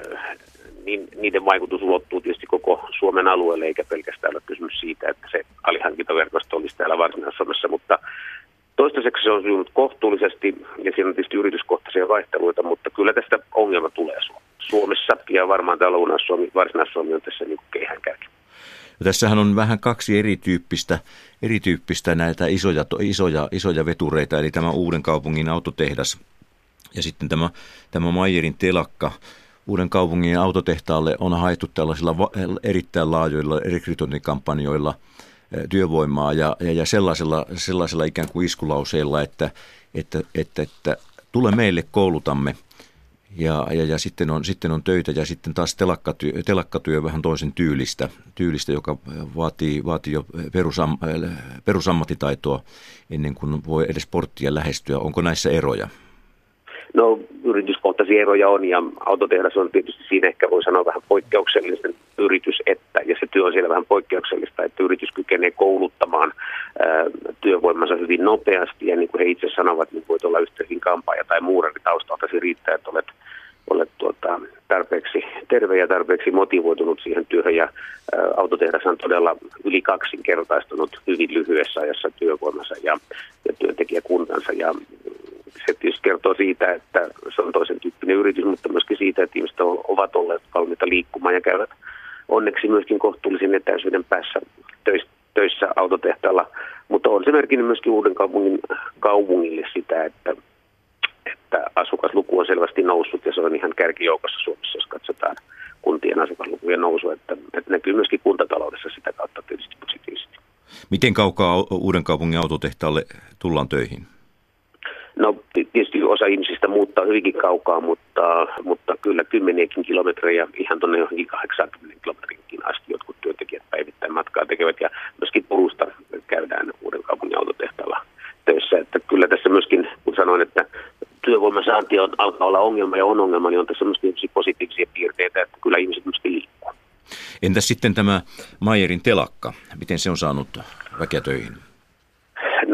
niin niiden vaikutus ulottuu tietysti koko Suomen alueelle, eikä pelkästään ole kysymys siitä, että se alihankintaverkosto olisi täällä Varsinais-Suomessa, mutta toistaiseksi se on sujunut kohtuullisesti ja siinä on tietysti yrityskohtaisia vaihteluita, mutta kyllä tästä ongelma tulee Suomessa ja varmaan täällä Lounais-Suomi, Varsinais-Suomi on tässä niin kuin keihäänkärki. Tässähän on vähän kaksi erityyppistä, erityyppistä näitä isoja, isoja, isoja vetureita, eli tämä Uudenkaupungin autotehdas ja sitten tämä, tämä Meyerin telakka. Uudenkaupungin autotehtaalle on haettu tällaisilla erittäin laajoilla rekrytointikampanjoilla työvoimaa ja, ja, ja sellaisella, sellaisella ikään kuin iskulauseilla, että, että, että, että tule meille, koulutamme ja, ja, ja sitten, on, sitten on töitä ja sitten taas telakkatyö, telakkatyö vähän toisen tyylistä, tyylistä joka vaatii, vaatii jo perusam, perusammattitaitoa ennen kuin voi edes porttia lähestyä. Onko näissä eroja? No yrityskohtaisia eroja on ja autotehdas on tietysti siinä ehkä voi sanoa vähän poikkeuksellinen yritys, että ja se työ on siellä vähän poikkeuksellista, että yritys kykenee kouluttamaan ää, työvoimansa hyvin nopeasti ja niin kuin he itse sanovat, niin voit olla yhtä hyvin kampaaja tai muurari taustalta, se riittää, että olet, olet tuota, tarpeeksi terve ja tarpeeksi motivoitunut siihen työhön ja ää, autotehdas on todella yli kaksinkertaistunut hyvin lyhyessä ajassa työvoimansa ja, ja työntekijäkuntansa ja se tietysti kertoo siitä, että se on toisen tyyppinen yritys, mutta myöskin siitä, että ihmiset ovat olleet valmiita liikkumaan ja käyvät onneksi myöskin kohtuullisen etäisyyden päässä töissä autotehtaalla. Mutta on se merkinnyt myöskin Uudenkaupungin kaupungille sitä, että, että asukasluku on selvästi noussut ja se on ihan kärkijoukossa Suomessa, jos katsotaan kuntien asukaslukujen nousua, että, että näkyy myöskin kuntataloudessa sitä kautta tietysti positiivisesti. Miten kaukaa Uudenkaupungin autotehtaalle tullaan töihin? No tietysti osa ihmisistä muuttaa hyvinkin kaukaa, mutta, mutta kyllä kymmeniäkin kilometrejä ihan tuonne johonkin kahdeksankymmentä kilometrinkin asti jotkut työntekijät päivittäin matkaa tekevät ja myöskin Turusta käydään Uudenkaupungin autotehtaalla töissä. Että kyllä tässä myöskin, kun sanoin, että työvoiman saanti on, alkaa olla ongelma ja on ongelma, niin on tässä myöskin positiivisia piirteitä, että kyllä ihmiset myöskin liikkuu. Entäs sitten tämä Meyerin telakka? Miten se on saanut väkeä töihin? No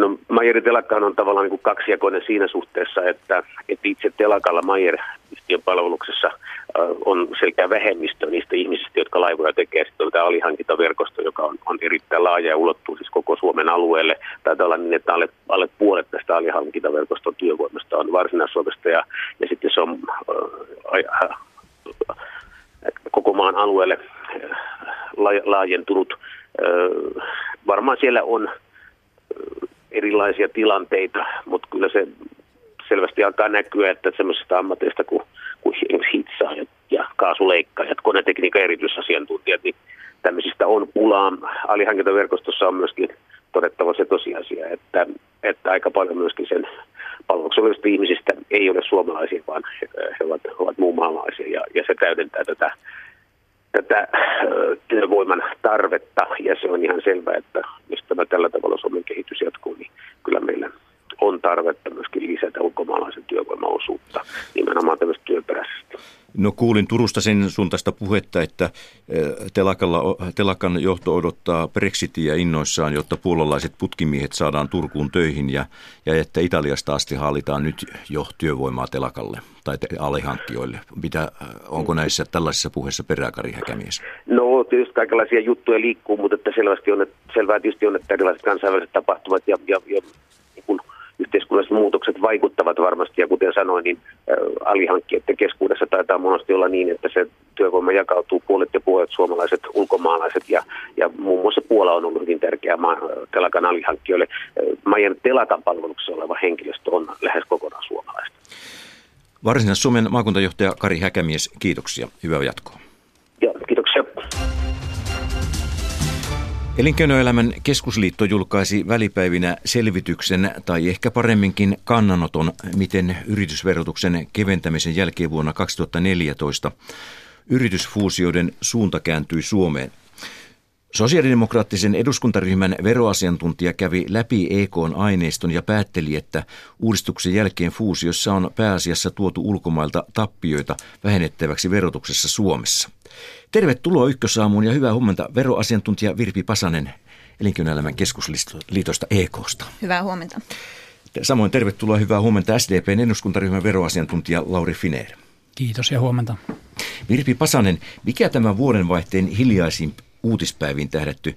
Meyerin telakka on tavallaan niin kuin kaksijakoinen siinä suhteessa, että, että itse telakalla Meyer-yhtiön palveluksessa on selkeä vähemmistö niistä ihmisistä, jotka laivoja tekee. Sitten on tämä alihankintaverkosto, joka on, on erittäin laaja ja ulottuu siis koko Suomen alueelle. Taitaa olla niin, että alle, alle puolet tästä alihankintaverkoston työvoimasta on Varsinais-Suomesta ja, ja sitten se on äh, äh, koko maan alueelle äh, laajentunut. Äh, varmaan siellä on äh, erilaisia tilanteita, mutta kyllä se selvästi alkaa näkyä, että semmoisista ammateista kuin, kuin hitsaajat ja kaasuleikkaajat, konetekniikan erityisasiantuntijat, niin tämmöisistä on pulaa. Alihankintaverkostossa on myöskin todettava se tosiasia, että, että aika paljon myöskin sen palveluksen olevista ihmisistä ei ole suomalaisia, vaan he, he ovat, ovat muunmaalaisia ja, ja se täydentää tätä, tätä työvoiman tarvetta ja se on ihan selvää, että jos tämä tällä tavalla Suomen kehitys jatkuu, niin kyllä meillä on tarvetta myöskin lisätä ulkomaalaisen työvoimaosuutta nimenomaan tämmöistä työperäisestä. No kuulin Turusta sen suuntaista puhetta, että telakalla, telakan johto odottaa Brexitia innoissaan, jotta puolalaiset putkimiehet saadaan Turkuun töihin ja, ja että Italiasta asti haalitaan nyt jo työvoimaa telakalle tai te, alihankkijoille. Mitä, onko näissä tällaisissa puheissa perää, Kari Häkämies? No tietysti kaikenlaisia juttuja liikkuu, mutta että selvästi on, että, selvää tietysti on, että erilaiset kansainväliset tapahtumat ja, ja, ja kun yhteiskunnalliset muutokset vaikuttavat varmasti, ja kuten sanoin, niin ä, alihankkijoiden keskuudessa taitaa monesti olla niin, että se työvoima jakautuu puolet ja puolet suomalaiset, ulkomaalaiset, ja, ja muun muassa Puola on ollut hyvin tärkeä maa telakan alihankkijoille. Meidän telakan palveluksessa oleva henkilöstö on lähes kokonaan suomalaista. Varsinais-Suomen maakuntajohtaja Kari Häkämies, kiitoksia. Hyvää jatkoa. Joo, kiitoksia. Elinkeinoelämän keskusliitto julkaisi välipäivinä selvityksen tai ehkä paremminkin kannanoton, miten yritysverotuksen keventämisen jälkeen vuonna kaksituhattaneljätoista yritysfuusioiden suunta kääntyi Suomeen. Sosiaalidemokraattisen eduskuntaryhmän veroasiantuntija kävi läpi E K:n aineiston ja päätteli, että uudistuksen jälkeen fuusiossa on pääasiassa tuotu ulkomailta tappioita vähennettäväksi verotuksessa Suomessa. Tervetuloa Ykkösaamuun ja hyvää huomenta veroasiantuntija Virpi Pasanen Elinkeinoelämän keskusliitosta E K:sta. Hyvää huomenta. Samoin tervetuloa hyvää huomenta S D P:n eduskuntaryhmän veroasiantuntija Lauri Finer. Kiitos ja huomenta. Virpi Pasanen, mikä tämä vuodenvaihteen hiljaisin uutispäiviin tähdätty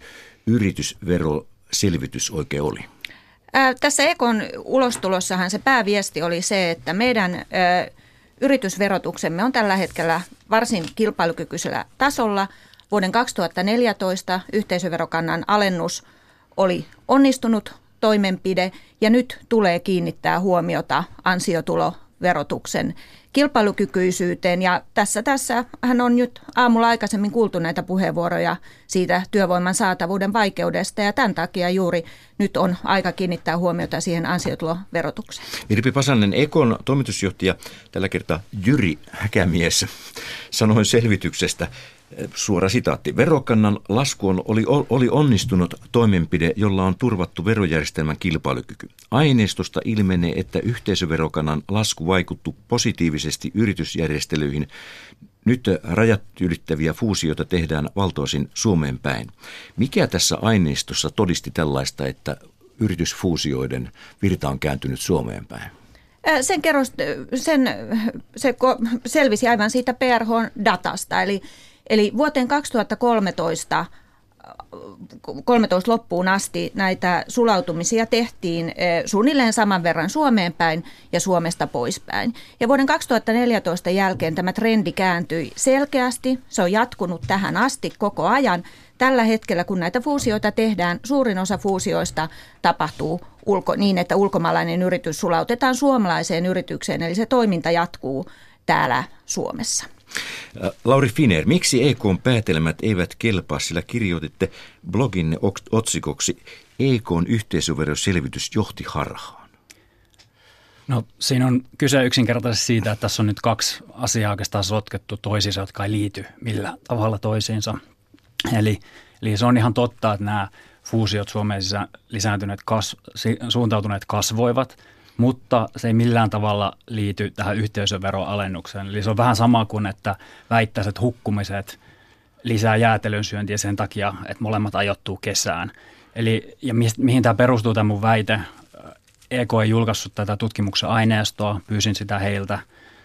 yritysveroselvitys oikein oli? Ää, tässä E K:n ulostulossahan se pääviesti oli se, että meidän ää, yritysverotuksemme on tällä hetkellä varsin kilpailukykyisellä tasolla. Vuoden kaksituhattaneljätoista yhteisöverokannan alennus oli onnistunut toimenpide ja nyt tulee kiinnittää huomiota ansiotuloverotuksen kilpailukykyisyyteen. Ja tässä, tässä hän on nyt aamulla aikaisemmin kuultu näitä puheenvuoroja siitä työvoiman saatavuuden vaikeudesta ja tämän takia juuri nyt on aika kiinnittää huomiota siihen ansiotuloverotukseen. Virpi Pasanen, E K:n toimitusjohtaja, tällä kertaa Jyri Häkämies, sanoi selvityksestä, suora sitaatti, verokannan lasku oli, oli onnistunut toimenpide, jolla on turvattu verojärjestelmän kilpailukyky. Aineistosta ilmenee, että yhteisöverokannan lasku vaikuttu positiivisesti yritysjärjestelyihin. Nyt rajat ylittäviä fuusioita tehdään valtoisin Suomeen päin. Mikä tässä aineistossa todisti tällaista, että yritysfuusioiden virta on kääntynyt Suomeen päin? Sen, kerros, sen se selvisi aivan siitä P R H-datasta, eli Eli vuoteen kaksituhattakolmetoista kolmetoista loppuun asti näitä sulautumisia tehtiin suunnilleen saman verran Suomeen päin ja Suomesta poispäin. Ja vuoden kaksituhattaneljätoista jälkeen tämä trendi kääntyi selkeästi. Se on jatkunut tähän asti koko ajan. Tällä hetkellä, kun näitä fuusioita tehdään, suurin osa fuusioista tapahtuu ulko, niin, että ulkomaalainen yritys sulautetaan suomalaiseen yritykseen, eli se toiminta jatkuu täällä Suomessa. Lauri Finer, miksi E K:n päätelmät eivät kelpaa, sillä kirjoititte blogin otsikoksi E K:n yhteisöveroselvitys johti harhaan? No siinä on kyse yksinkertaisesti siitä, että tässä on nyt kaksi asiaa oikeastaan sotkettu toisiinsa, jotka ei liity millään tavalla toisiinsa. Eli, eli se on ihan totta, että nämä fuusiot Suomeen lisääntyneet kas, suuntautuneet kasvoivat, mutta se ei millään tavalla liity tähän yhteisöveroalennukseen. Eli se on vähän sama kuin, että väittäisi, että hukkumiset lisää jäätelön syöntiä sen takia, että molemmat ajoittuu kesään. Eli, ja mi, mihin tämä perustuu tämä mun väite? E K ei julkaissut tätä tutkimuksen aineistoa, pyysin sitä heiltä.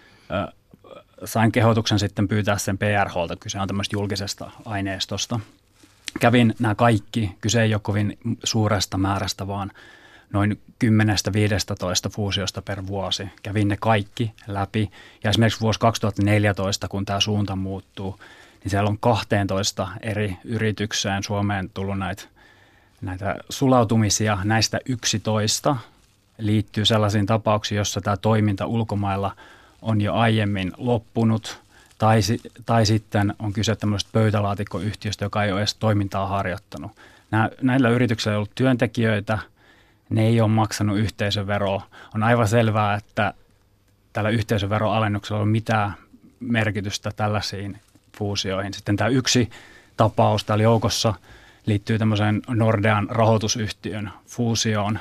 Sain kehotuksen sitten pyytää sen P R H:lta, kyse on tämmöistä julkisesta aineistosta. Kävin nämä kaikki, kyse ei ole kovin suuresta määrästä, vaan noin kymmenestä viidestätoista fuusiosta per vuosi. Kävin ne kaikki läpi ja esimerkiksi vuosi kaksituhattaneljätoista, kun tämä suunta muuttuu, niin siellä on kaksitoista eri yritykseen Suomeen tullut näitä, näitä sulautumisia. Näistä yksitoista liittyy sellaisiin tapauksiin, jossa tämä toiminta ulkomailla on jo aiemmin loppunut tai, tai sitten on kyse tämmöisestä pöytälaatikkoyhtiöstä, joka ei ole edes toimintaa harjoittanut. Nää, näillä yrityksillä ei ollut työntekijöitä, ne ei ole maksanut yhteisöveroa. On aivan selvää, että tällä yhteisöveroalennuksella ei ole mitään merkitystä tällaisiin fuusioihin. Sitten tämä yksi tapaus täällä joukossa liittyy tämmöiseen Nordean rahoitusyhtiön fuusioon,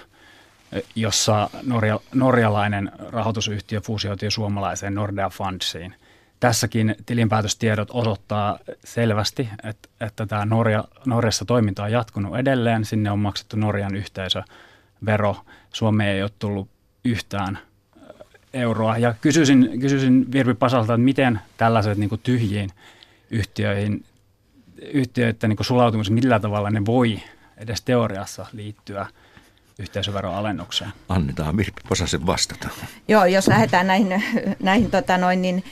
jossa norja, norjalainen rahoitusyhtiö fuusioitui suomalaiseen Nordea Fundsiin. Tässäkin tilinpäätöstiedot osoittaa selvästi, että, että tämä Norja, Norjassa toiminta on jatkunut edelleen. Sinne on maksettu Norjan yhteisövero. Suomeen ei ole tullut yhtään euroa. Ja kysyisin, kysyisin Virpi Pasalta, että miten tällaiset niin kuin tyhjiin yhtiöihin, yhtiöiden niin kuin sulautumiseen, millä tavalla ne voi edes teoriassa liittyä yhteisöveroalennukseen? Annetaan Virpi Pasasen vastata. Joo, jos lähdetään näihin, näihin tota noin, niin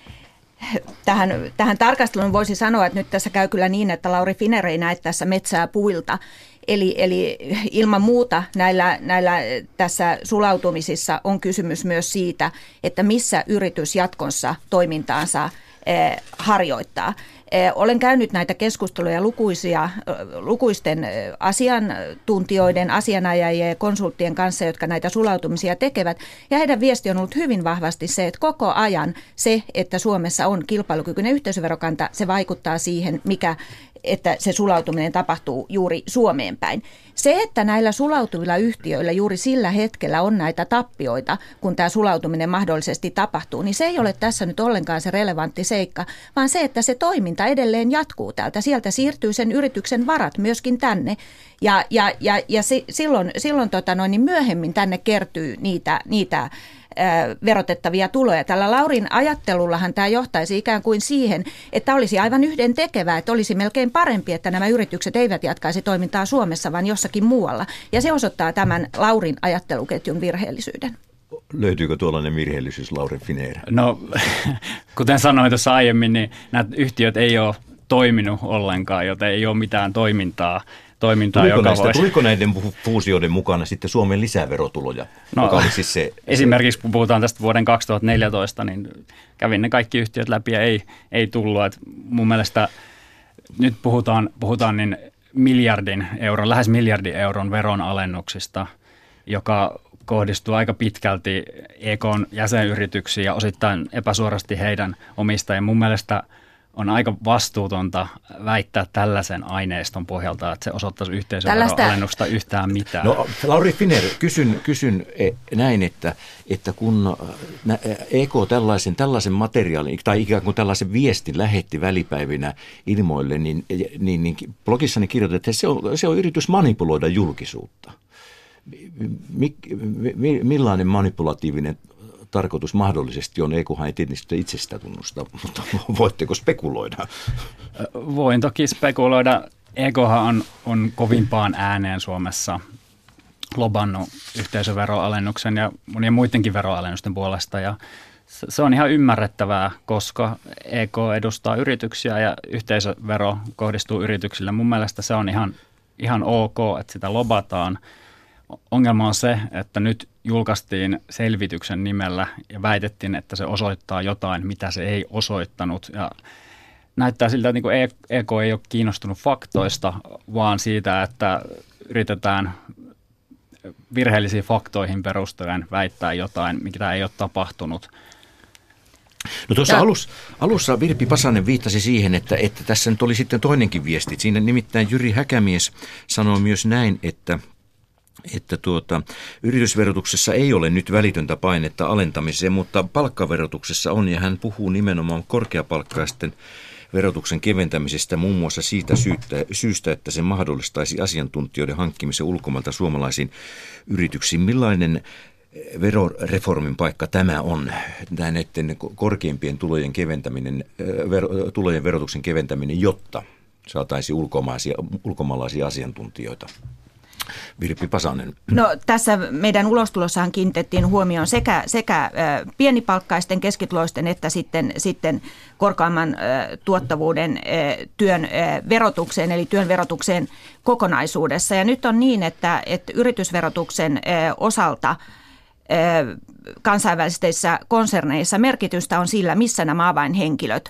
tähän, tähän tarkasteluun voisi sanoa, että nyt tässä käy kyllä niin, että Lauri Finer ei näe tässä metsää puilta. Eli, eli ilman muuta näillä, näillä tässä sulautumisissa on kysymys myös siitä, että missä yritys jatkossa toimintaansa eh, harjoittaa. Olen käynyt näitä keskusteluja lukuisia, lukuisten asiantuntijoiden, asianajajien ja konsulttien kanssa, jotka näitä sulautumisia tekevät. Ja heidän viesti on ollut hyvin vahvasti se, että koko ajan se, että Suomessa on kilpailukykyinen yhteisöverokanta, se vaikuttaa siihen, mikä, että se sulautuminen tapahtuu juuri Suomeen päin. Se, että näillä sulautuvilla yhtiöillä juuri sillä hetkellä on näitä tappioita, kun tämä sulautuminen mahdollisesti tapahtuu, niin se ei ole tässä nyt ollenkaan se relevantti seikka, vaan se, että se toiminta edelleen jatkuu täältä. Sieltä siirtyy sen yrityksen varat myöskin tänne ja, ja, ja, ja si, silloin, silloin tota noin, niin myöhemmin tänne kertyy niitä, niitä verotettavia tuloja. Tällä Laurin ajattelullahan tämä johtaisi ikään kuin siihen, että olisi aivan yhdentekevää, että olisi melkein parempi, että nämä yritykset eivät jatkaisi toimintaa Suomessa, vaan jossakin muualla. Ja se osoittaa tämän Laurin ajatteluketjun virheellisyyden. Löytyykö tuollainen virheellisyys, Lauri Finer? No, kuten sanoin tuossa aiemmin, niin nämä yhtiöt ei ole toiminut ollenkaan, joten ei ole mitään toimintaa. Toimintaa, tuliko, joka näistä, voisi... tuliko näiden fuusioiden mukana sitten Suomen lisäverotuloja? No, oli siis se, esimerkiksi kun puhutaan tästä vuoden kaksituhattaneljätoista, niin kävin ne kaikki yhtiöt läpi ja ei, ei tullut. Et mun mielestä nyt puhutaan, puhutaan niin miljardin euron, lähes miljardin euron veronalennuksista, joka kohdistuu aika pitkälti E K:n jäsenyrityksiin ja osittain epäsuorasti heidän omistajien. Mun mielestä on aika vastuutonta väittää tällaisen aineiston pohjalta, että se osoittaisi yhteisöveroalennusta yhtään mitään. No, Lauri Finer, kysyn, kysyn näin, että, että kun E K tällaisen, tällaisen materiaalin tai ikään kuin tällaisen viestin lähetti välipäivinä ilmoille, niin, niin, niin blogissani kirjoitettiin, että se on, se on yritys manipuloida julkisuutta. Mik, millainen manipulatiivinen tarkoitus mahdollisesti on? E K:han ei tietysti itse sitä tunnusta, mutta voitteko spekuloida? Voin toki spekuloida. E K:han on, on kovimpaan ääneen Suomessa lobannut yhteisöveroalennuksen ja monien muidenkin veroalennusten puolesta. Ja se on ihan ymmärrettävää, koska E K edustaa yrityksiä ja yhteisövero kohdistuu yrityksille. Mun mielestä se on ihan, ihan ok, että sitä lobataan. Ongelma on se, että nyt julkaistiin selvityksen nimellä ja väitettiin, että se osoittaa jotain, mitä se ei osoittanut. Ja näyttää siltä, että E K ei ole kiinnostunut faktoista, vaan siitä, että yritetään virheellisiin faktoihin perustuen väittää jotain, mitä ei ole tapahtunut. No tuossa alussa, alussa Virpi Pasanen viittasi siihen, että, että tässä nyt oli sitten toinenkin viesti. Siinä nimittäin Jyri Häkämies sanoi myös näin, että että tuota, yritysverotuksessa ei ole nyt välitöntä painetta alentamiseen, mutta palkkaverotuksessa on, ja hän puhuu nimenomaan korkeapalkkaisten verotuksen keventämisestä muun muassa siitä syystä, syystä, että se mahdollistaisi asiantuntijoiden hankkimisen ulkomailta suomalaisiin yrityksiin. Millainen veroreformin paikka tämä on, näiden korkeimpien tulojen keventäminen, vero, tulojen verotuksen keventäminen, jotta saataisiin ulkomaalaisia, ulkomaalaisia asiantuntijoita? Virpi Pasanen. No tässä meidän ulostulossahan kiinnitettiin huomioon sekä, sekä pienipalkkaisten, keskituloisten että sitten, sitten korkeamman tuottavuuden työn verotukseen, eli työn verotukseen kokonaisuudessa. Ja nyt on niin, että, että yritysverotuksen osalta kansainvälisissä konserneissa merkitystä on sillä, missä nämä avainhenkilöt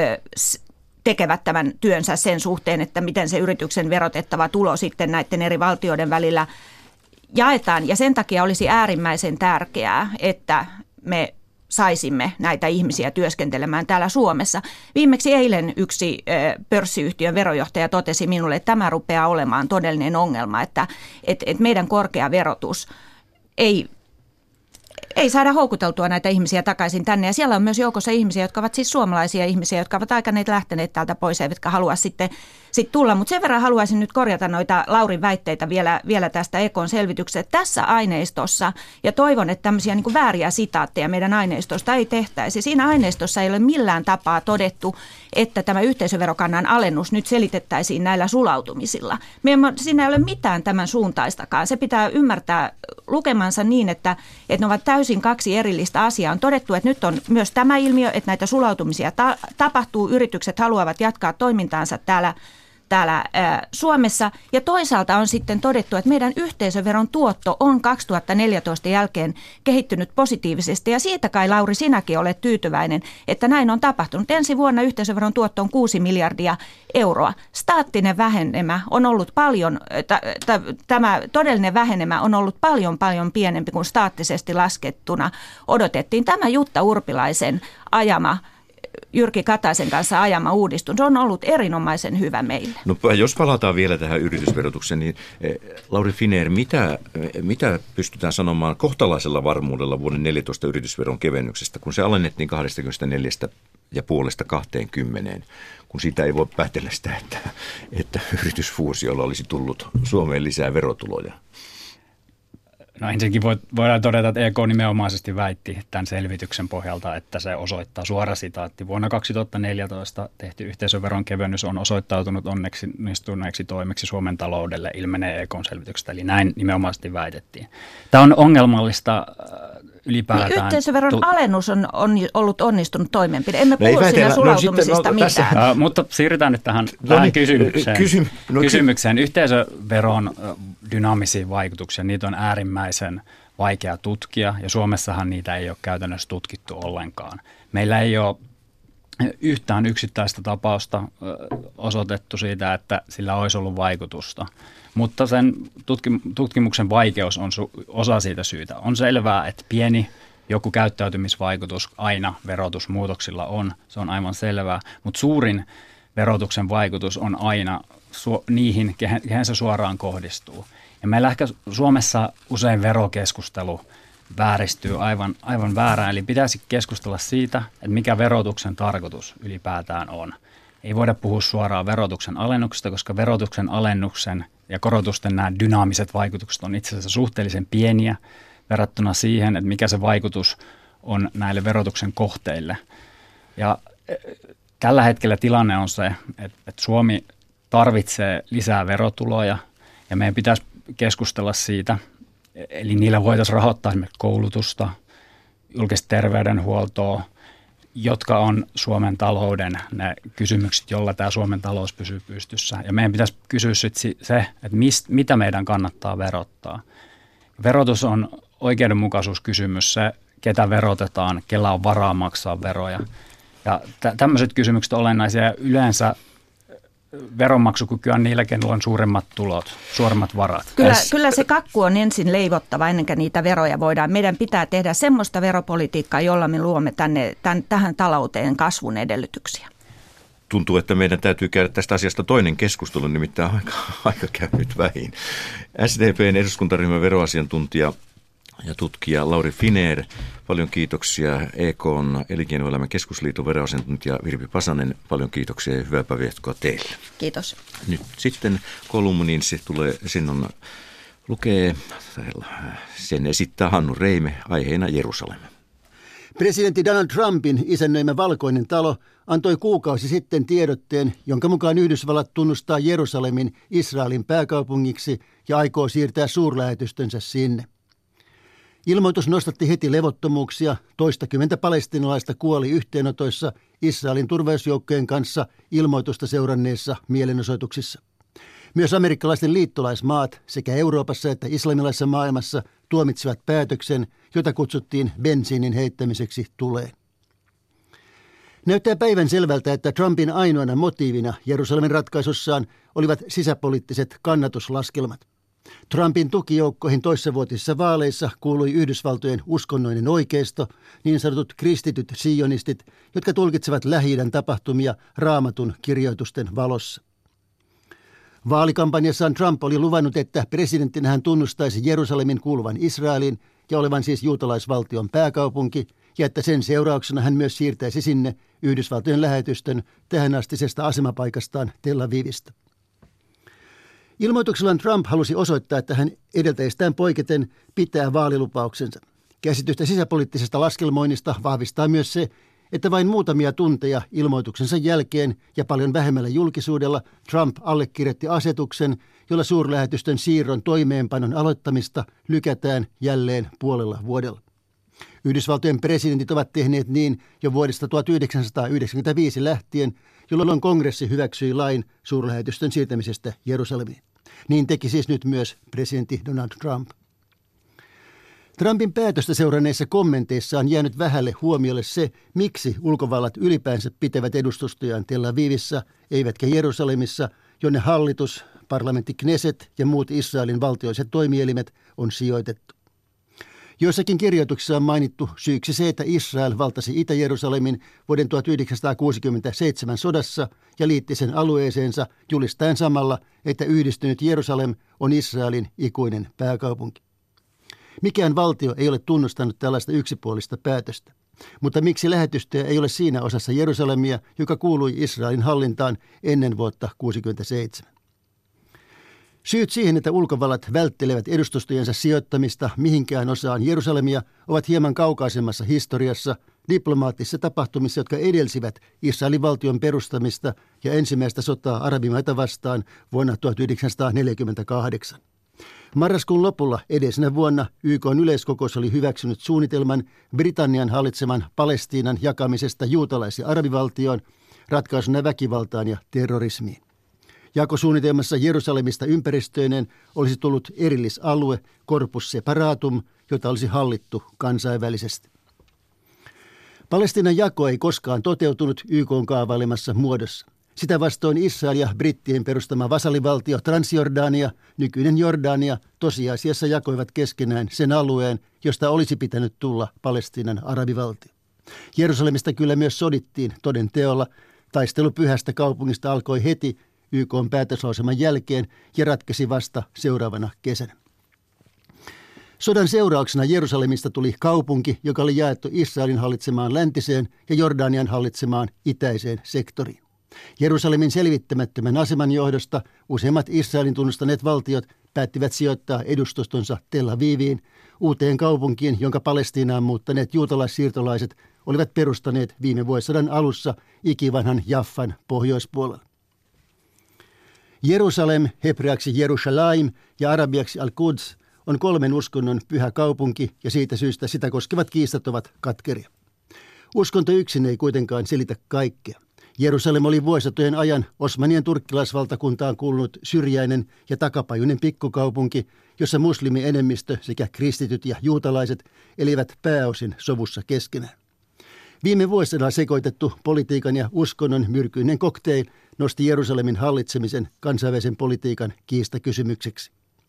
tekevät tämän työnsä sen suhteen, että miten se yrityksen verotettava tulo sitten näiden eri valtioiden välillä jaetaan. Ja sen takia olisi äärimmäisen tärkeää, että me saisimme näitä ihmisiä työskentelemään täällä Suomessa. Viimeksi eilen yksi pörssiyhtiön verojohtaja totesi minulle, että tämä rupeaa olemaan todellinen ongelma, että, että, että meidän korkea verotus ei Ei saada houkuteltua näitä ihmisiä takaisin tänne. Ja siellä on myös joukossa ihmisiä, jotka ovat siis suomalaisia ihmisiä, jotka ovat aikaneet lähteneet täältä pois, eivätkä halua sitten, sitten tulla. Mutta sen verran haluaisin nyt korjata noita Laurin väitteitä vielä, vielä tästä Ekon selvityksestä. Tässä aineistossa, ja toivon, että tämmöisiä niin kuin vääriä sitaatteja meidän aineistosta ei tehtäisi. Siinä aineistossa ei ole millään tapaa todettu, että tämä yhteisöverokannan alennus nyt selitettäisiin näillä sulautumisilla. Me emme, siinä ei ole mitään tämän suuntaistakaan. Se pitää ymmärtää lukemansa niin, että, että ne ovat täysin kaksi erillistä asiaa. On todettu, että nyt on myös tämä ilmiö, että näitä sulautumisia ta- tapahtuu. Yritykset haluavat jatkaa toimintaansa täällä, täällä ää, Suomessa. Ja toisaalta on sitten todettu, että meidän yhteisöveron tuotto on kaksituhattaneljätoista jälkeen kehittynyt positiivisesti. Ja siitä kai, Lauri, sinäkin olet tyytyväinen, että näin on tapahtunut. Ensi vuonna yhteisöveron tuotto on kuusi miljardia euroa. Staattinen vähenemä on ollut paljon, t- t- tämä todellinen vähenemä on ollut paljon paljon pienempi kuin staattisesti laskettuna odotettiin. Tämä Jutta Urpilaisen ajama, Jyrki Kataisen kanssa ajama uudistus on ollut erinomaisen hyvä meille. No jos palataan vielä tähän yritysverotukseen, niin Lauri Finer, mitä, mitä pystytään sanomaan kohtalaisella varmuudella vuoden neljätoista yritysveron kevennyksestä, kun se alennettiin kaksikymmentäneljä pilkku viisi kaksikymmentä, kun siitä ei voi päätellä sitä, että, että yritysfuusiolla olisi tullut Suomeen lisää verotuloja? No ensinnäkin voidaan todeta, että E K nimenomaisesti väitti tämän selvityksen pohjalta, että se osoittaa suora sitaatti. Vuonna kaksituhattaneljätoista tehty yhteisöveron kevennys on osoittautunut onnistuneeksi toimeksi Suomen taloudelle, ilmenee E K:n selvityksestä. Eli näin nimenomaisesti väitettiin. Tämä on ongelmallista ylipäätään. Niin yhteisöveron tu- alennus on, on ollut onnistunut toimenpide. Emme puhu no siinä sulautumisista no, sitten, no, mitään. Uh, mutta siirrytään nyt tähän, no, tähän niin, kysymykseen. Kysy- no, kysymykseen. Yhteisöveron dynaamisia vaikutuksia, niitä on äärimmäisen vaikea tutkia, ja Suomessahan niitä ei ole käytännössä tutkittu ollenkaan. Meillä ei ole yhtään yksittäistä tapausta osoitettu siitä, että sillä olisi ollut vaikutusta. Mutta sen tutkimuksen vaikeus on osa siitä syytä. On selvää, että pieni joku käyttäytymisvaikutus aina verotusmuutoksilla on, se on aivan selvää, mutta suurin verotuksen vaikutus on aina su- niihin, kehen, kehen se suoraan kohdistuu. Ja meillä ehkä Suomessa usein verokeskustelu vääristyy aivan, aivan väärään, eli pitäisi keskustella siitä, että mikä verotuksen tarkoitus ylipäätään on. Ei voida puhua suoraan verotuksen alennuksesta, koska verotuksen alennuksen ja korotusten nämä dynaamiset vaikutukset on itse asiassa suhteellisen pieniä verrattuna siihen, että mikä se vaikutus on näille verotuksen kohteille. Ja tällä hetkellä tilanne on se, että Suomi tarvitsee lisää verotuloja ja meidän pitäisi keskustella siitä, eli niillä voitaisiin rahoittaa esimerkiksi koulutusta, julkista terveydenhuoltoa, jotka on Suomen talouden ne kysymykset, jolla tämä Suomen talous pysyy pystyssä. Ja meidän pitäisi kysyä sitten se, että mist, mitä meidän kannattaa verottaa. Verotus on oikeudenmukaisuuskysymys, se ketä verotetaan, kellä on varaa maksaa veroja. Ja tä- tämmöiset kysymykset on olennaisia. Yleensä veronmaksukyky on niillä, kenellä on suuremmat tulot, suuremmat varat. Kyllä, kyllä se kakku on ensin leivottava ennen kuin niitä veroja voidaan. Meidän pitää tehdä semmoista veropolitiikkaa, jolla me luomme tänne, tämän, tähän talouteen kasvun edellytyksiä. Tuntuu, että meidän täytyy käydä tästä asiasta toinen keskustelu, nimittäin aika, aika käy nyt vähin. S D P:n eduskuntaryhmän veroasiantuntija ja tutkija Lauri Finer. Paljon kiitoksia E K:n elinkeinoelämän keskusliiton veroasiantuntija Virpi Pasanen. Paljon kiitoksia ja hyvää päivänjatkoa teille. Kiitos. Nyt sitten kolumniin se tulee, sen on, lukee, sen esittää Hannu Reime, aiheena Jerusalem. Presidentti Donald Trumpin isännöimä Valkoinen talo antoi kuukausi sitten tiedotteen, jonka mukaan Yhdysvallat tunnustaa Jerusalemin Israelin pääkaupungiksi ja aikoo siirtää suurlähetystönsä sinne. Ilmoitus nostatti heti levottomuuksia, toistakymmentä palestiinalaista kuoli yhteenotoissa Israelin turvallisuusjoukkojen kanssa ilmoitusta seuranneissa mielenosoituksissa. Myös amerikkalaisten liittolaismaat sekä Euroopassa että islamilaisessa maailmassa tuomitsivat päätöksen, jota kutsuttiin bensiinin heittämiseksi tuleen. Näyttää päivän selvältä, että Trumpin ainoana motiivina Jerusalemin ratkaisussaan olivat sisäpoliittiset kannatuslaskelmat. Trumpin tukijoukkoihin toissavuotisissa vaaleissa kuului Yhdysvaltojen uskonnollinen oikeisto, niin sanotut kristityt sionistit, jotka tulkitsevat Lähi-idän tapahtumia Raamatun kirjoitusten valossa. Vaalikampanjassaan Trump oli luvannut, että presidenttinä hän tunnustaisi Jerusalemin kuuluvan Israelin ja olevan siis juutalaisvaltion pääkaupunki, ja että sen seurauksena hän myös siirtäisi sinne Yhdysvaltojen lähetystön tähänastisesta asemapaikastaan Tel Avivista. Ilmoituksellaan Trump halusi osoittaa, että hän edeltäjistään poiketen pitää vaalilupauksensa. Käsitystä sisäpoliittisesta laskelmoinnista vahvistaa myös se, että vain muutamia tunteja ilmoituksensa jälkeen ja paljon vähemmällä julkisuudella Trump allekirjoitti asetuksen, jolla suurlähetystön siirron toimeenpanon aloittamista lykätään jälleen puolella vuodella. Yhdysvaltojen presidentit ovat tehneet niin jo vuodesta tuhatyhdeksänsataayhdeksänkymmentäviisi lähtien, jolloin kongressi hyväksyi lain suurlähetystön siirtämisestä Jerusalemiin. Niin teki siis nyt myös presidentti Donald Trump. Trumpin päätöstä seuranneissa kommenteissa on jäänyt vähälle huomiolle se, miksi ulkovallat ylipäänsä pitävät edustustojaan Tel Avivissa, eivätkä Jerusalemissa, jonne hallitus, parlamentti Knesset ja muut Israelin valtioiset toimielimet on sijoitettu. Joissakin kirjoituksissa on mainittu syyksi se, että Israel valtasi Itä-Jerusalemin vuoden tuhatyhdeksänsataakuusikymmentäseitsemän sodassa ja liitti sen alueeseensa julistaen samalla, että yhdistynyt Jerusalem on Israelin ikuinen pääkaupunki. Mikään valtio ei ole tunnustanut tällaista yksipuolista päätöstä. Mutta miksi lähetystöjä ei ole siinä osassa Jerusalemia, joka kuului Israelin hallintaan ennen vuotta tuhatyhdeksänsataakuusikymmentäseitsemän? Syyt siihen, että ulkovallat välttelevät edustustojensa sijoittamista mihinkään osaan Jerusalemia, ovat hieman kaukaisemmassa historiassa, diplomaattisissa tapahtumissa, jotka edelsivät Israelin valtion perustamista ja ensimmäistä sotaa arabimaita vastaan vuonna tuhatyhdeksänsataaneljäkymmentäkahdeksan. Marraskuun lopulla edellisenä vuonna Y K:n yleiskokous oli hyväksynyt suunnitelman Britannian hallitseman Palestiinan jakamisesta juutalais- ja arabivaltioon, ratkaisuna väkivaltaan ja terrorismiin. Jakosuunnitelmassa Jerusalemista ympäristöineen olisi tullut erillisalue, corpus separatum, jota olisi hallittu kansainvälisesti. Palestiinan jako ei koskaan toteutunut Y K:n kaavailemassa muodossa. Sitä vastoin Israel ja brittien perustama vasallivaltio Transjordania, nykyinen Jordania, tosiasiassa jakoivat keskenään sen alueen, josta olisi pitänyt tulla Palestiinan arabivaltio. Jerusalemista kyllä myös sodittiin toden teolla. Taistelu pyhästä kaupungista alkoi heti Y K:n päätöslauselman jälkeen ja ratkesi vasta seuraavana kesänä. Sodan seurauksena Jerusalemista tuli kaupunki, joka oli jaettu Israelin hallitsemaan läntiseen ja Jordanian hallitsemaan itäiseen sektoriin. Jerusalemin selvittämättömän aseman johdosta useimmat Israelin tunnustaneet valtiot päättivät sijoittaa edustustonsa Tel Aviviin, uuteen kaupunkiin, jonka Palestiinaan muuttaneet juutalaissiirtolaiset olivat perustaneet viime vuosisadan alussa ikivanhan Jaffan pohjoispuolella. Jerusalem, hebreaksi Jerushalaim ja arabiaksi Al-Quds, on kolmen uskonnon pyhä kaupunki ja siitä syystä sitä koskevat kiistat ovat katkeria. Uskonto yksin ei kuitenkaan selitä kaikkea. Jerusalem oli vuosisatojen ajan Osmanien turkkilaisvaltakuntaan kuulunut syrjäinen ja takapajuinen pikkukaupunki, jossa muslimienemmistö sekä kristityt ja juutalaiset elivät pääosin sovussa keskenään. Viime vuosina sekoitettu politiikan ja uskonnon myrkyinen cocktail nosti Jerusalemin hallitsemisen kansainvälisen politiikan kiistakysymykseksi.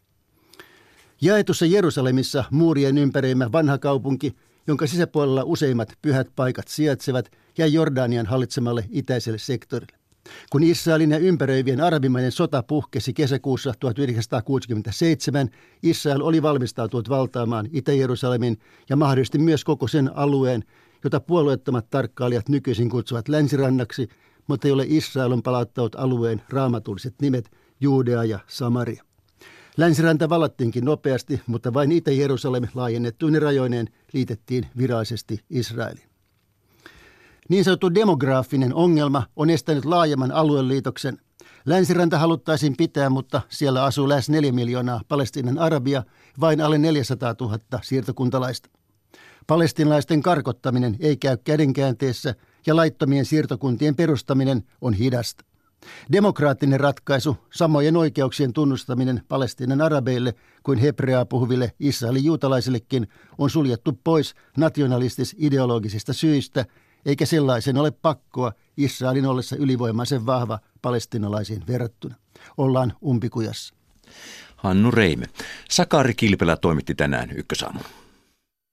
Jaetussa Jerusalemissa muurien ympäröimä vanha kaupunki, jonka sisäpuolella useimmat pyhät paikat sijaitsevat, jäi Jordanian hallitsemalle itäiselle sektorille. Kun Israelin ja ympäröivien arabimaiden sota puhkesi kesäkuussa tuhatyhdeksänsataakuusikymmentäseitsemän, Israel oli valmistautunut valtaamaan Itä-Jerusalemin ja mahdollisesti myös koko sen alueen, jota puolueettomat tarkkailijat nykyisin kutsuvat länsirannaksi, mutta jolle Israel on palauttanut alueen raamatulliset nimet Judea ja Samaria. Länsiranta vallattiinkin nopeasti, mutta vain Itä-Jerusalem laajennettuine rajoineen liitettiin virallisesti Israeliin. Niin sanottu demograafinen ongelma on estänyt laajemman alueliitoksen. Länsiranta haluttaisiin pitää, mutta siellä asuu lähes neljä miljoonaa Palestiinan arabia, vain alle neljäsataatuhatta siirtokuntalaista. Palestiinalaisten karkottaminen ei käy kädenkäänteessä ja laittomien siirtokuntien perustaminen on hidasta. Demokraattinen ratkaisu, samojen oikeuksien tunnustaminen Palestiinan arabeille kuin hebreaa puhuville Israelin juutalaisillekin, on suljettu pois nationalistis-ideologisista syistä, eikä sellaisen ole pakkoa Israelin ollessa ylivoimaisen vahva palestiinalaisiin verrattuna. Ollaan umpikujassa. Hannu Reime. Sakari Kilpelä toimitti tänään Ykkösaamun.